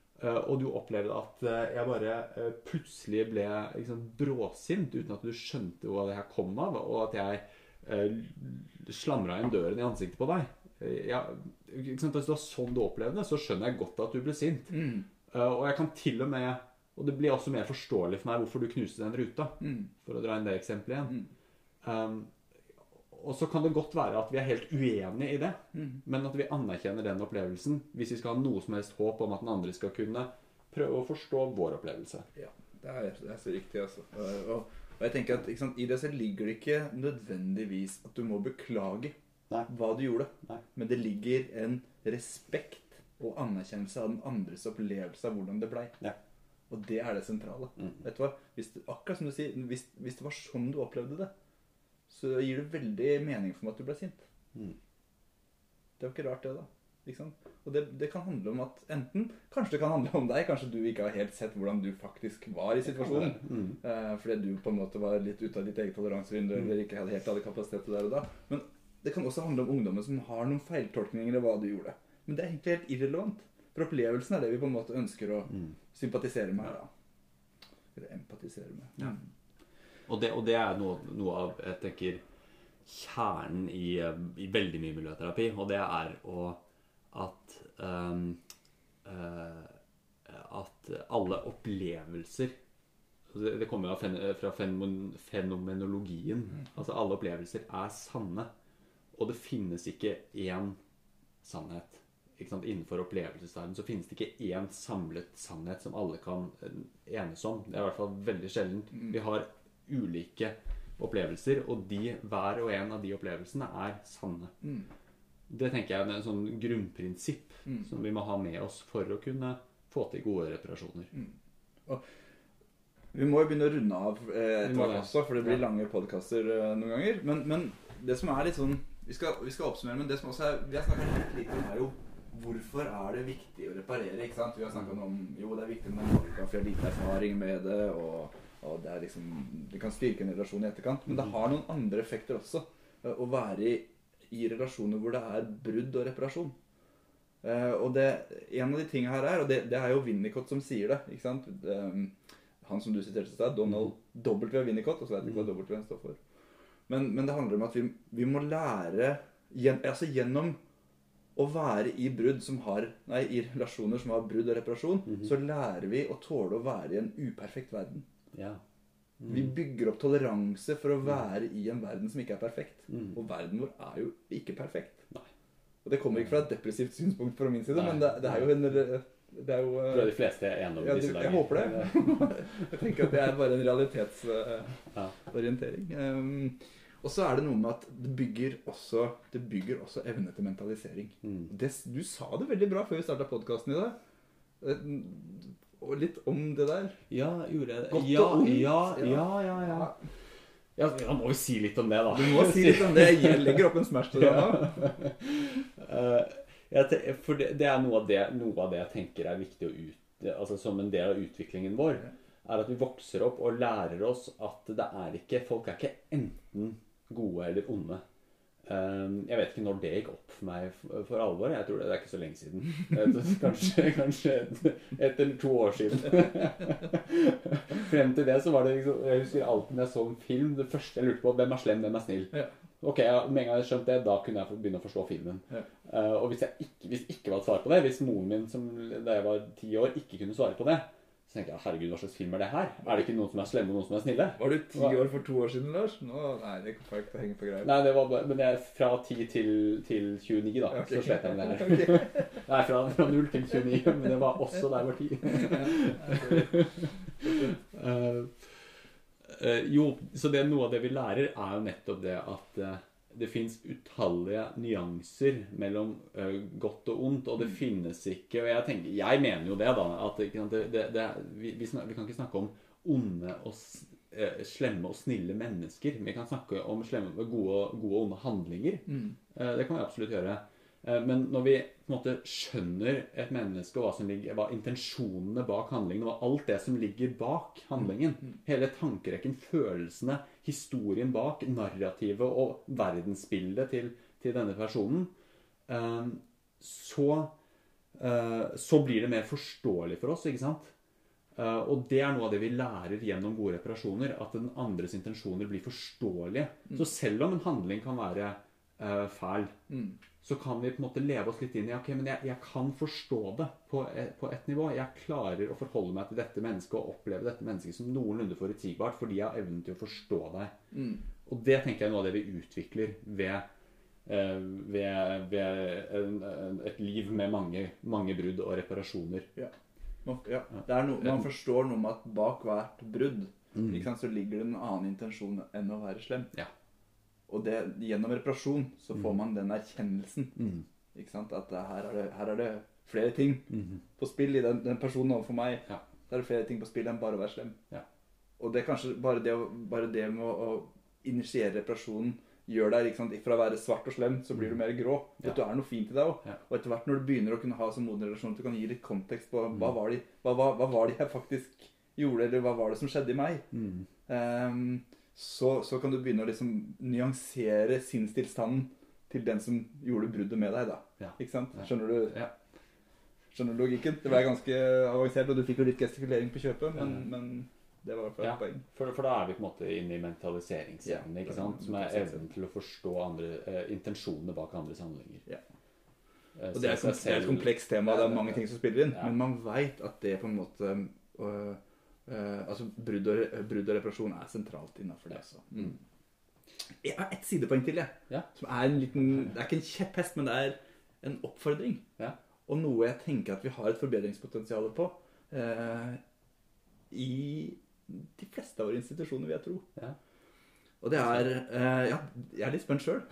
A: og du opplevde at jeg bare plutselig ble liksom, bråsint uten at du skjønte hva det her kom av, og at jeg eh, slamret inn døren i ansiktet på deg. Ja, ikke sant? Hvis det var sånn du opplevde det, så skjønner jeg godt at du ble sint. Mm. Uh, og jeg kan til og med, og det blir også mer forståelig for meg hvorfor du knuste den ruta, mm. for å dra inn det eksempelet igjen. Mm. Um, og så kan det godt være at vi er helt uenige i det, mm. men at vi anerkjenner den opplevelsen, hvis vi skal ha noe som helst håp om at den andre skal kunne prøve å forstå vår opplevelse.
B: Ja, det er, det er så riktig, altså. Uh, og, og jeg tenker at ikke sant, i det så ligger det ikke nødvendigvis at du må beklage Nei. Hva du gjorde, Nei. Men det ligger en respekt og anerkjennelse av den andres opplevelse av hvordan det ble. Ja. Og det er det sentrale. Mm. Vet du hva? Hvis det, akkurat som du sier, hvis, hvis det var sånn du opplevde det, så gir det veldig mening for meg at du ble sint. Mm. Det er jo ikke rart det da. Ikke sant? Og det, det kan handle om at enten, kanskje det kan handle om deg, kanskje du ikke har helt sett hvordan du faktisk var i situasjonen. Mm. Eh, fordi du på en måte var litt ute av ditt eget toleransevindu, mm. eller ikke hadde helt alle kapasiteter der og da. Men det kan også handle om ungdommer som har noen feiltolkninger av hva du gjorde. Men det er egentlig helt irrelevant. For opplevelsen er det vi på en måte ønsker å mm. sympatisere med. Da. Eller empatisere med.
A: Ja. Og, det, og det er noe, noe av, jeg tenker, kjernen i, i veldig mye miljøterapi. Og det er å, at, um, uh, at alle opplevelser, det, det kommer fen, fra fenomenologien, mm. altså alle opplevelser er sanne. Og det finnes ikke én sannhet. Ikke sant? Innenfor opplevelsesverdenen så finnes det ikke én samlet sannhet som alle kan enes om. Det er i hvert fall veldig sjeldent. Vi har ulike opplevelser, og de, hver og en av de opplevelsene er sanne. Mm. Det tenker jeg er en sånn grunnprinsipp mm. som vi må ha med oss for å kunne få til gode reparasjoner. Mm.
B: Og vi må jo begynne å runde av eh, etter hvert også, for det blir ja. lange podcaster eh, noen ganger. Men, men det som er litt sånn, vi skal, vi skal oppsummere, men det som også er, vi har snakket litt om er jo, hvorfor er det viktig å reparere, ikke sant? Vi har snakket om, jo det er viktig med Norge, for jeg har lite erfaring med det, og, og det, er liksom, det kan styrke en relasjon i etterkant, men det har noen andre effekter også, å være i, i relasjoner hvor det er brudd og reparasjon. Uh, og det, en av de tingene her er, og det, det er jo Winnicott som sier det, ikke sant? Um, han som du siterte i sted, Donald W. Winnicott, og så vet jeg ikke hva W står for. Men, men det handler om at vi, vi må lære, gjen, altså gjennom å være i brudd som har, nei, i relasjoner som har brudd og reparasjon,
A: Mhm.
B: så lærer vi å tåle å være i en uperfekt verden.
A: Ja.
B: Vi bygger opp toleranse for å være i en verden som ikke er perfekt.
A: Mhm.
B: Og verden vår er jo ikke perfekt.
A: Nei.
B: Og det kommer ikke fra et depressivt synspunkt fra min side,
A: Nei.
B: men det, det er jo en... Det er jo...
A: Jeg tror de fleste er enige om
B: Ja,
A: disse
B: du,
A: dager.
B: jeg håper det. Jeg tenker at det er bare en
A: Ja.
B: realitetsorientering. Um, og så er det noe med at det bygger også, det bygger også evne til mentalisering.
A: Mm.
B: Det, du sa det veldig bra før vi startet podcasten i dag. Eh, Og litt om det der.
A: Ja, gjorde jeg det?
B: Godt og
A: Ja,
B: ondt.
A: ja, ja, ja, ja. Ja, da må vi si litt om det, da.
B: Du må si litt om det. Jeg legger opp en smash til det nå.
A: Eh, jeg te- for det, det er noe av det, noe av det jeg tenker er viktig å ut, altså som en del av utviklingen vår, er at vi vokser opp og lærer oss at det er ikke, folk er ikke enten gode eller onde. Eh, jeg vet ikke når det gikk opp for meg for, for alvor. Jeg tror det, det er ikke så lenge siden. Jeg tror Kanskje, kanskje et, et eller to år siden. Frem til det så var det liksom, jeg husker alltid når jeg så en film, det første jeg lurte på, hvem er slem, hvem er snill?
B: Ja.
A: Ok, ja, med en gang jeg skjønte det, da kunne jeg få begynne å forstå filmen.
B: Ja.
A: Eh, og hvis jeg ikke, hvis ikke var et svar på det, hvis moren min som, da jeg var ti år ikke kunne svare på det, så tenkte jeg, herregud, hva slags film er det her? Er det ikke noen som er slemme og noen som er snille?
B: Var du ti år for to år siden, Lars? Nå, nei, det kan ikke henge på greia.
A: Nei, det var bare, men jeg, fra ti til, til tjueni da,
B: Ja, ok.
A: så slet jeg med det her. Nei, fra, fra null til tjueni, men det var også da jeg var ti. Eh, eh, jo, så det er noe av det vi lærer er jo nettopp det at eh, det finnes utallige nyanser mellom eh, godt og ondt, og det finnes ikke, og jeg tenker, jeg mener jo det da, at ikke sant, det, det, det, vi, vi, snak, vi kan ikke snakke om onde og s- eh, slemme og snille mennesker. Vi kan snakke om slemme, gode, og- gode og onde handlinger.
B: Mm.
A: Eh, det kan vi absolutt gjøre. Eh, Men når vi på en måte skjønner et menneske og hva som ligger, hva intensjonene bak handlingen, og alt det som ligger bak handlingen, hele tankerekken, følelsene, historien bak, narrativet og verdensbildet til, til denne personen, eh, så, eh, så blir det mer forståelig for oss, ikke sant? Eh, og det er noe av det vi lærer gjennom gode reparasjoner, at den andres intensjoner blir forståelige. Så selv om en handling kan være eh, fæl,
B: Mm.
A: så kan vi på en måte leve oss litt inn i, ok, men jeg, jeg kan forstå det på et, på et nivå. Jeg klarer å forholde meg til dette mennesket og oppleve dette mennesket som noenlunde forutsigbart, fordi jeg har evnen til å forstå deg.
B: Mm.
A: Og det tenker jeg er noe av det vi utvikler ved, eh, ved, ved en, en, et liv med mange, mange brudd og reparasjoner.
B: Ja. Man, ja. Det er noe, man forstår noe med at bak hvert brudd, ikke sant, så ligger det en annen intensjon enn å være slem.
A: Ja.
B: Og det, gjennom reparasjon så får man den erkjennelsen.
A: Mm.
B: Ikke sant? At det, her, er det, her er det flere ting
A: Mhm.
B: på spill i den, den personen overfor meg.
A: Ja.
B: Så er det flere ting på spill enn bare å være slem.
A: Ja.
B: Og det er kanskje bare det, å, bare det med å, å initiere reparasjonen gjør deg, ikke sant? Fra å være svart og slem, så blir du mer grå. Og
A: Ja.
B: at du er noe fint i deg også.
A: Ja.
B: Og etter hvert når du begynner å kunne ha så moden relasjon, du kan gi litt kontekst på hva var, de, hva, hva, hva var det jeg faktisk gjorde, eller hva var det som skjedde i meg.
A: Mm.
B: Ehm, så, så kan du begynne å liksom nyansere sinnstilstanden til den som gjorde bruddet med deg da.
A: Ja.
B: Ikke sant?
A: Ja.
B: Skjønner du,
A: Ja.
B: skjønner du logikken? Det ble ganske avansert, og du fikk jo litt gestikulering på kjøpet, men,
A: Ja.
B: men det var i hvert fall
A: Ja.
B: et poeng.
A: For, for da er vi på en måte inne i mentaliseringsevnen,
B: Ja.
A: ikke sant? Som er evnen til å forstå andre, eh, intensjonene bak andres handlinger.
B: Ja.
A: Eh,
B: Og det er,
A: se
B: et-
A: seg
B: det er et
A: selv-
B: komplekst tema,
A: Ja,
B: det er
A: det-
B: mange ting som spiller inn,
A: Ja.
B: men man vet at det på en måte, øh, øh, altså brudd og, brudd og reparasjon er sentralt innenfor det også. Mm. Jeg har ett sidepoeng til, jeg.
A: Ja.
B: Som er en liten, det er ikke en kjepphest, men det er en oppfordring.
A: Ja.
B: Og noe jeg tenker at vi har et forbedringspotensial på eh, i de fleste av våre institusjoner, vil jeg tro.
A: Ja.
B: Og det er, eh, ja, jeg er litt spent selv.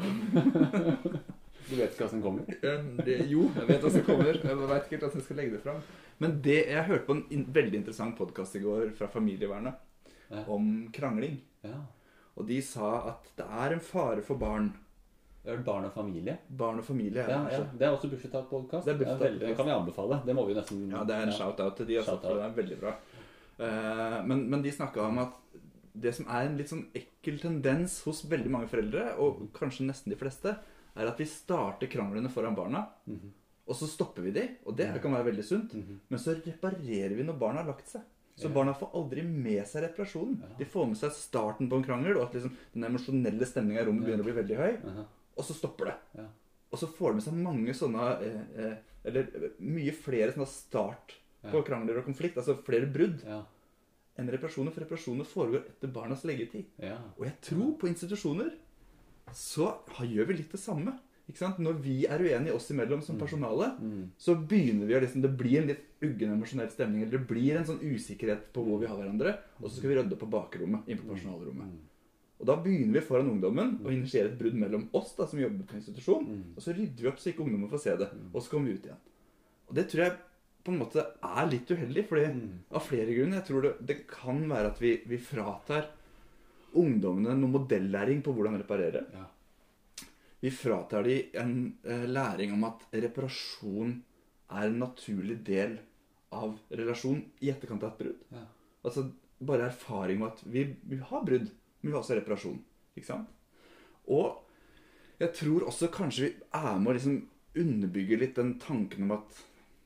A: Du vet ikke hva som kommer?
B: Det, jo, jeg vet hva som kommer. Jeg vet ikke helt hvordan jeg skal legge det frem. Men det, jeg hørte på en in, veldig interessant podcast i går fra Familievernet
A: Ja.
B: om krangling.
A: Ja.
B: Og de sa at det er en fare for barn.
A: Det er barn og familie.
B: Barn og familie. er
A: Ja,
B: det
A: ja.
B: kanskje.
A: Det er også Bufetat-podcast.
B: Det er Bufetat-podcast.
A: Den kan vi anbefale. Det må vi nesten...
B: Ja, det er en shout-out til de, altså,
A: Shout-out.
B: for det er veldig bra. Eh, men, men de snakket om at det som er en litt sånn ekkel tendens hos veldig mange foreldre, og kanskje nesten de fleste, er at vi starter kranglene foran barna,
A: Mhm.
B: og så stopper vi de, og det
A: Ja.
B: kan være veldig sunt,
A: Mhm.
B: men så reparerer vi når barna har lagt seg. Så
A: Ja.
B: barna får aldri med seg reparasjonen.
A: Ja.
B: De får med seg starten på en krangel, og at liksom den emosjonelle stemningen i rommet
A: Ja.
B: begynner å bli veldig høy,
A: Aha.
B: og så stopper det.
A: Ja.
B: og så får det med seg mange sånne eh, eh, eller mye flere sånne start på
A: Ja.
B: krangler og konflikt, altså flere brudd
A: Ja.
B: enn reparasjoner, for reparasjoner foregår etter barnas leggetid.
A: Ja.
B: Og jeg tror på institusjoner så ha- gjør vi litt det samme. Ikke sant? Når vi er uenige oss imellom som personale,
A: Mm.
B: så begynner vi å liksom, det blir en litt uggen emosjonell stemning, eller det blir en sånn usikkerhet på hvor vi har hverandre, og så skal vi rydde opp på bakrommet, inn på personalrommet.
A: Mm.
B: Og da begynner vi foran ungdommen og initierer et brudd mellom oss da, som jobber på institusjon,
A: Mm.
B: og så rydder vi opp så ikke ungdommen får se det, og så kommer vi ut igjen. Og det tror jeg på en måte er litt uheldig, fordi
A: Mm.
B: av flere grunner. Jeg tror det, det kan være at vi, vi fratar ungdommene noe modellæring på hvordan reparere.
A: Ja.
B: Vi fratar de en eh, læring om at reparasjon er en naturlig del av relasjon i etterkant av et brudd.
A: Ja.
B: Altså bare erfaring med at vi, vi har brudd, men vi har også reparasjon. Ikke sant? Og jeg tror også kanskje vi er med å liksom underbygge litt den tanken om at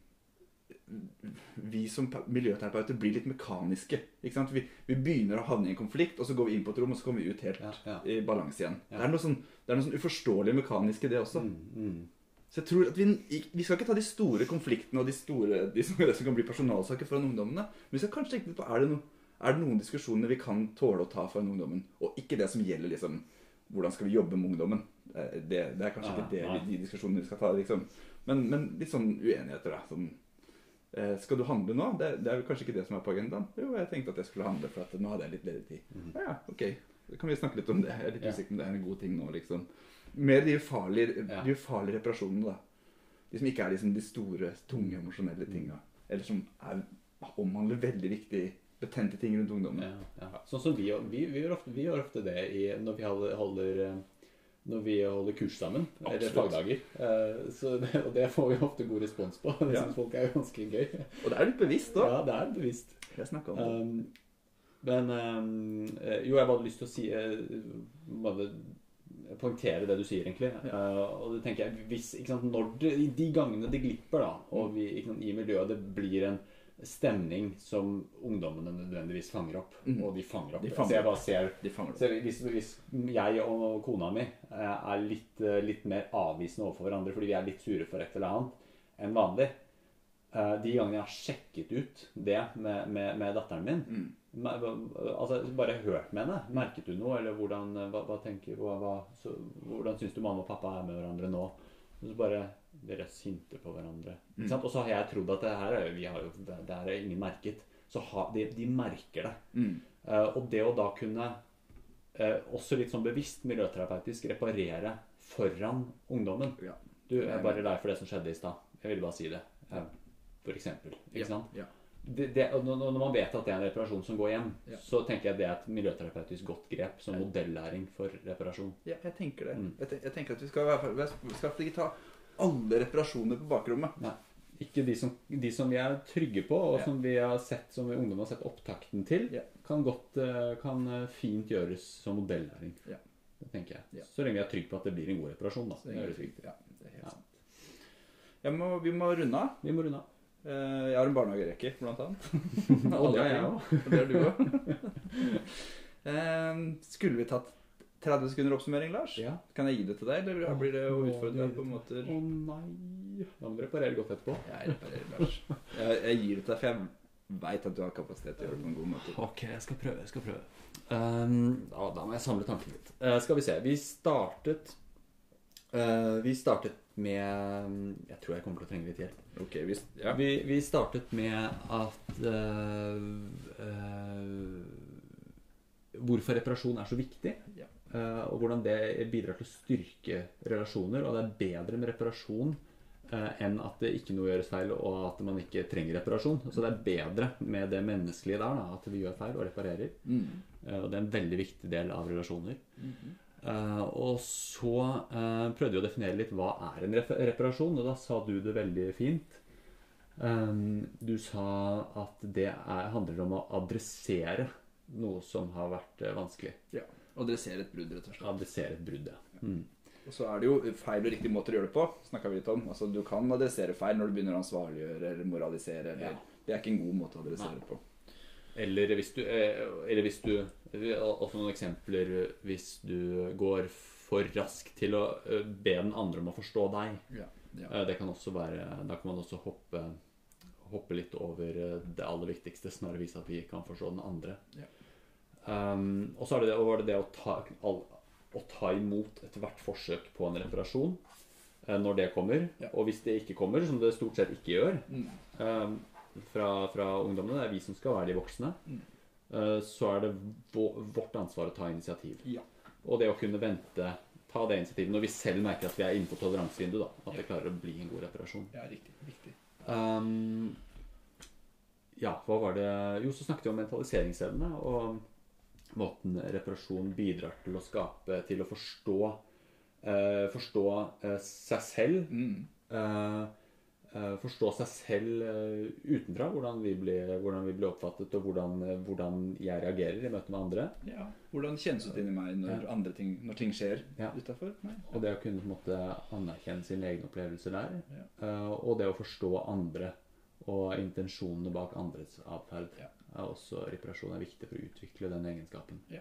B: vi som pa- miljøterapeuter blir litt mekaniske. Ikke sant? Vi, vi begynner å havne i en konflikt, og så går vi inn på et rom, og så kommer vi ut helt
A: Ja, ja.
B: i balanse igjen.
A: Ja.
B: Det er noe sånn, det er noe sånn uforståelig mekanisk i det også.
A: Mm. Mm.
B: Så jeg tror at vi, vi skal ikke ta de store konfliktene og de store, de som, det som kan bli personalsaker foran ungdommene. Men vi skal kanskje tenke litt på, er det, no, er det noen diskusjoner vi kan tåle å ta foran ungdommen? Og ikke det som gjelder liksom, hvordan skal vi jobbe med ungdommen? Det, det, det er kanskje
A: Nei,
B: ikke det vi,
A: nei.
B: de diskusjonene vi skal ta, liksom. Men, men litt sånn uenigheter da. Sånn, eh, skal du handle nå? Det, det er jo kanskje ikke det som er på agendaen. Jo, jeg tenkte at jeg skulle handle, for at nå hadde jeg litt ledig tid.
A: Mhm.
B: Ja, ja, ok. Da kan vi snakke litt om det. Jeg er litt
A: Ja.
B: usikker om det er en god ting nå, liksom. Mer de ufarlige,
A: Ja.
B: de ufarlige reparasjonene, da. De som ikke er liksom de store, tunge, emosjonelle tingene. Eller som er, omhandler veldig viktig, betente ting rundt ungdommen.
A: Ja, ja. Sånn som vi, vi, vi, gjør ofte, vi gjør ofte det i, når vi holder, holder eh, når vi holder kurs sammen, eller
B: Absolutt.
A: fagdager. Eh, Så det, og det får vi ofte god respons på. Det
B: Ja.
A: synes folk er ganske gøy.
B: Og det er litt bevisst da.
A: Ja, det er bevisst.
B: Jeg snakket om det.
A: Um, men um, eh, jo, jeg hadde lyst til å si eh, bare poengtere det du sier, egentlig. Eh, og det tenker jeg, hvis, ikke sant, når det, i de gangene det glipper, da, og vi, ikke sant, i miljøet det blir en stemning som ungdommene nødvendigvis fanger opp,
B: Mhm.
A: og de fanger opp.
B: De fanger
A: Så jeg bare ser
B: De fanger det.
A: Så hvis, hvis jeg og kona mi eh, er litt, eh, litt mer avvisende overfor hverandre fordi vi er litt sure for et eller annet enn vanlig, eh, de gangene jeg har sjekket ut det med, med, med datteren min,
B: Mm.
A: me- altså bare hørt med henne, merket du noe, eller hvordan, hva, hva tenker, hva, hva, så, hvordan synes du mamma og pappa er med hverandre nå? Og så bare, dere er sinte på hverandre. Ikke sant? Og så har jeg trodd at det her er, vi har jo, det her er ingen merket, så ha, de, de merker det.
B: Mm.
A: Eh, og det å da kunne eh, også litt sånn bevisst miljøterapeutisk reparere foran ungdommen.
B: Ja.
A: Du jeg er bare lei for det som skjedde i stad. Jeg ville bare si det. Eh, for eksempel. Ikke
B: Ja.
A: sant?
B: Ja.
A: Det, det, og når når man vet at det er en reparasjon som går hjem,
B: Ja.
A: så tenker jeg det er et miljøterapeutisk godt grep som
B: Ja.
A: modellæring for reparasjon.
B: Ja, jeg tenker det.
A: Mm.
B: Jeg, ten- jeg tenker at vi skal, i hvert fall- vi skal ikke ta alle reparasjoner på bakrommet.
A: Nei. Ikke de som, de som vi er trygge på, og
B: Ja.
A: som vi har sett, som ungdom har sett opptakten til,
B: Ja.
A: kan godt eh, kan eh, fint gjøres som modellæring.
B: Ja.
A: Det tenker jeg.
B: Ja.
A: Så lenge vi er trygge på at det blir en god reparasjon. Da.
B: Så
A: Det er veldig viktig.
B: Ja, det er helt
A: Ja.
B: sant. Jeg må, vi må runde av.
A: Vi må runde av.
B: Eh, Jeg har en barnehagerekke, blant annet.
A: Og det er jeg òg.
B: Og det er du òg. Skulle vi tatt tretti sekunder oppsummering, Lars?
A: Ja.
B: Kan jeg gi det til deg, eller blir det å utfordre deg på måter?
A: Å nei. Da må du reparere godt etterpå.
B: Jeg reparerer, Lars. Jeg, jeg gir det til deg, for jeg vet at du har kapasitet til å gjøre det på en god måte.
A: Ok, jeg skal prøve. jeg skal prøve. Um, ja, da må jeg samle tankene litt. Eh, skal vi se. Vi startet eh, Vi startet med Jeg tror jeg kommer til å trenge litt hjelp.
B: Ok, hvis, ja.
A: Vi, vi startet med at eh, eh, hvorfor reparasjon er så viktig,
B: Ja.
A: eh, og hvordan det bidrar til å styrke relasjoner. Og det er bedre med reparasjon eh, enn at det ikke noe gjøres feil, og at man ikke trenger reparasjon. Så det er bedre med det menneskelige der, da, at vi gjør feil og reparerer.
B: Mm.
A: Eh, og det er en veldig viktig del av relasjoner.
B: Mhm.
A: Eh, og så eh, prøvde vi å definere litt hva er en rep reparasjon, og da sa du det veldig fint. Um, du sa at det er, handler om å adressere noe som har vært eh, vanskelig.
B: Ja. Adressere et brudd, rett og slett.
A: Adressere et brudd, ja. Mm.
B: Og så er det jo feil og riktig måter å gjøre det på, snakket vi litt om. Altså, du kan adressere feil når du begynner å ansvarliggjøre eller moralisere. Eller,
A: Ja.
B: Det er ikke en god måte å adressere
A: Nei.
B: det på.
A: Eller hvis du, eh, eller hvis du Også noen eksempler. Hvis du går for rask til å uh, be den andre om å forstå deg.
B: Ja, ja.
A: Uh, det kan også være, da kan man også hoppe, hoppe litt over uh, det aller viktigste, snarere vise at vi kan forstå den andre.
B: Ja.
A: Um, og så er det det, og var det, det å, ta, all, å ta imot et hvert forsøk på en reparasjon uh, når det kommer.
B: Ja.
A: Og hvis det ikke kommer, som det stort sett ikke gjør,
B: Mm.
A: um, fra, fra ungdommene, det er vi som skal være de voksne,
B: Mm.
A: uh, så er det vårt ansvar å ta initiativ.
B: Ja.
A: Og det å kunne vente, ta det initiativet når vi selv merker at vi er inne på toleransevinduet, da, at
B: Ja.
A: det klarer å bli en god reparasjon.
B: Ja, riktig, riktig.
A: Um, ja, hva var det? Jo, så snakket vi om mentaliseringsevne, og måten reparasjon bidrar til å skape, til å forstå, uh, forstå uh, seg selv,
B: Mm.
A: uh, uh, forstå seg selv uh, utenfra, hvordan vi, blir, hvordan vi blir oppfattet, og hvordan, uh, hvordan jeg reagerer i møte med andre.
B: Ja, hvordan kjennes det ut inni meg når,
A: Ja.
B: andre ting, når ting skjer
A: Ja.
B: utenfor? Nei.
A: Og det å kunne på en måte anerkjenne sine egne opplevelser der,
B: Ja.
A: uh, og det å forstå andre og intensjonene bak andres atferd,
B: Ja.
A: er også reparasjon er viktig for å utvikle den egenskapen.
B: Ja.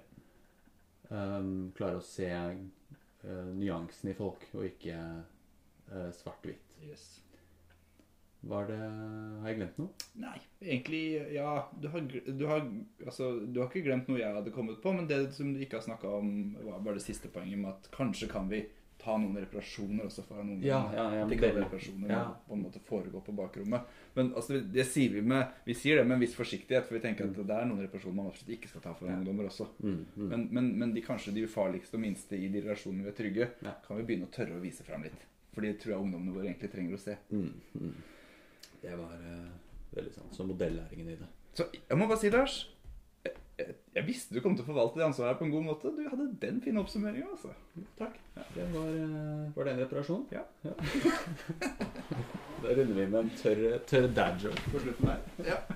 A: Um, klare å se uh, nyansen i folk, og ikke uh, svart-hvitt.
B: Yes.
A: Var det, har jeg glemt noe?
B: Nei, egentlig, ja, du har, gl- du, har, altså, du har ikke glemt noe jeg hadde kommet på, men det som du ikke har snakket om var bare det siste poenget med at kanskje kan vi ta noen reparasjoner også fra noen.
A: Ja, ja, ja,
B: At
A: men
B: ikke alle
A: det-
B: reparasjoner
A: ja.
B: må på en måte foregå på bakrommet. Men altså, det sier vi med, vi sier det med en viss forsiktighet, for vi tenker at det er noen reparasjoner man absolutt ikke skal ta for
A: Ja.
B: ungdommer også.
A: Mm, mm.
B: Men, men, men de kanskje de ufarligste og minste i de relasjonene vi er trygge,
A: Ja.
B: kan vi begynne å tørre å vise frem litt. For det tror jeg ungdommene våre egentlig trenger å se.
A: Mm, mm. Det var uh, veldig sant. Så modellæringen i det.
B: Så jeg må bare si, Lars, jeg, jeg, jeg visste du kom til å forvalte det ansvaret her på en god måte. Du hadde den fine oppsummeringen, altså.
A: Takk. Det var, uh, var det en reparasjon?
B: Ja.
A: Da runder vi med en tørr, tørr dad joke
B: På slutten her. Ja.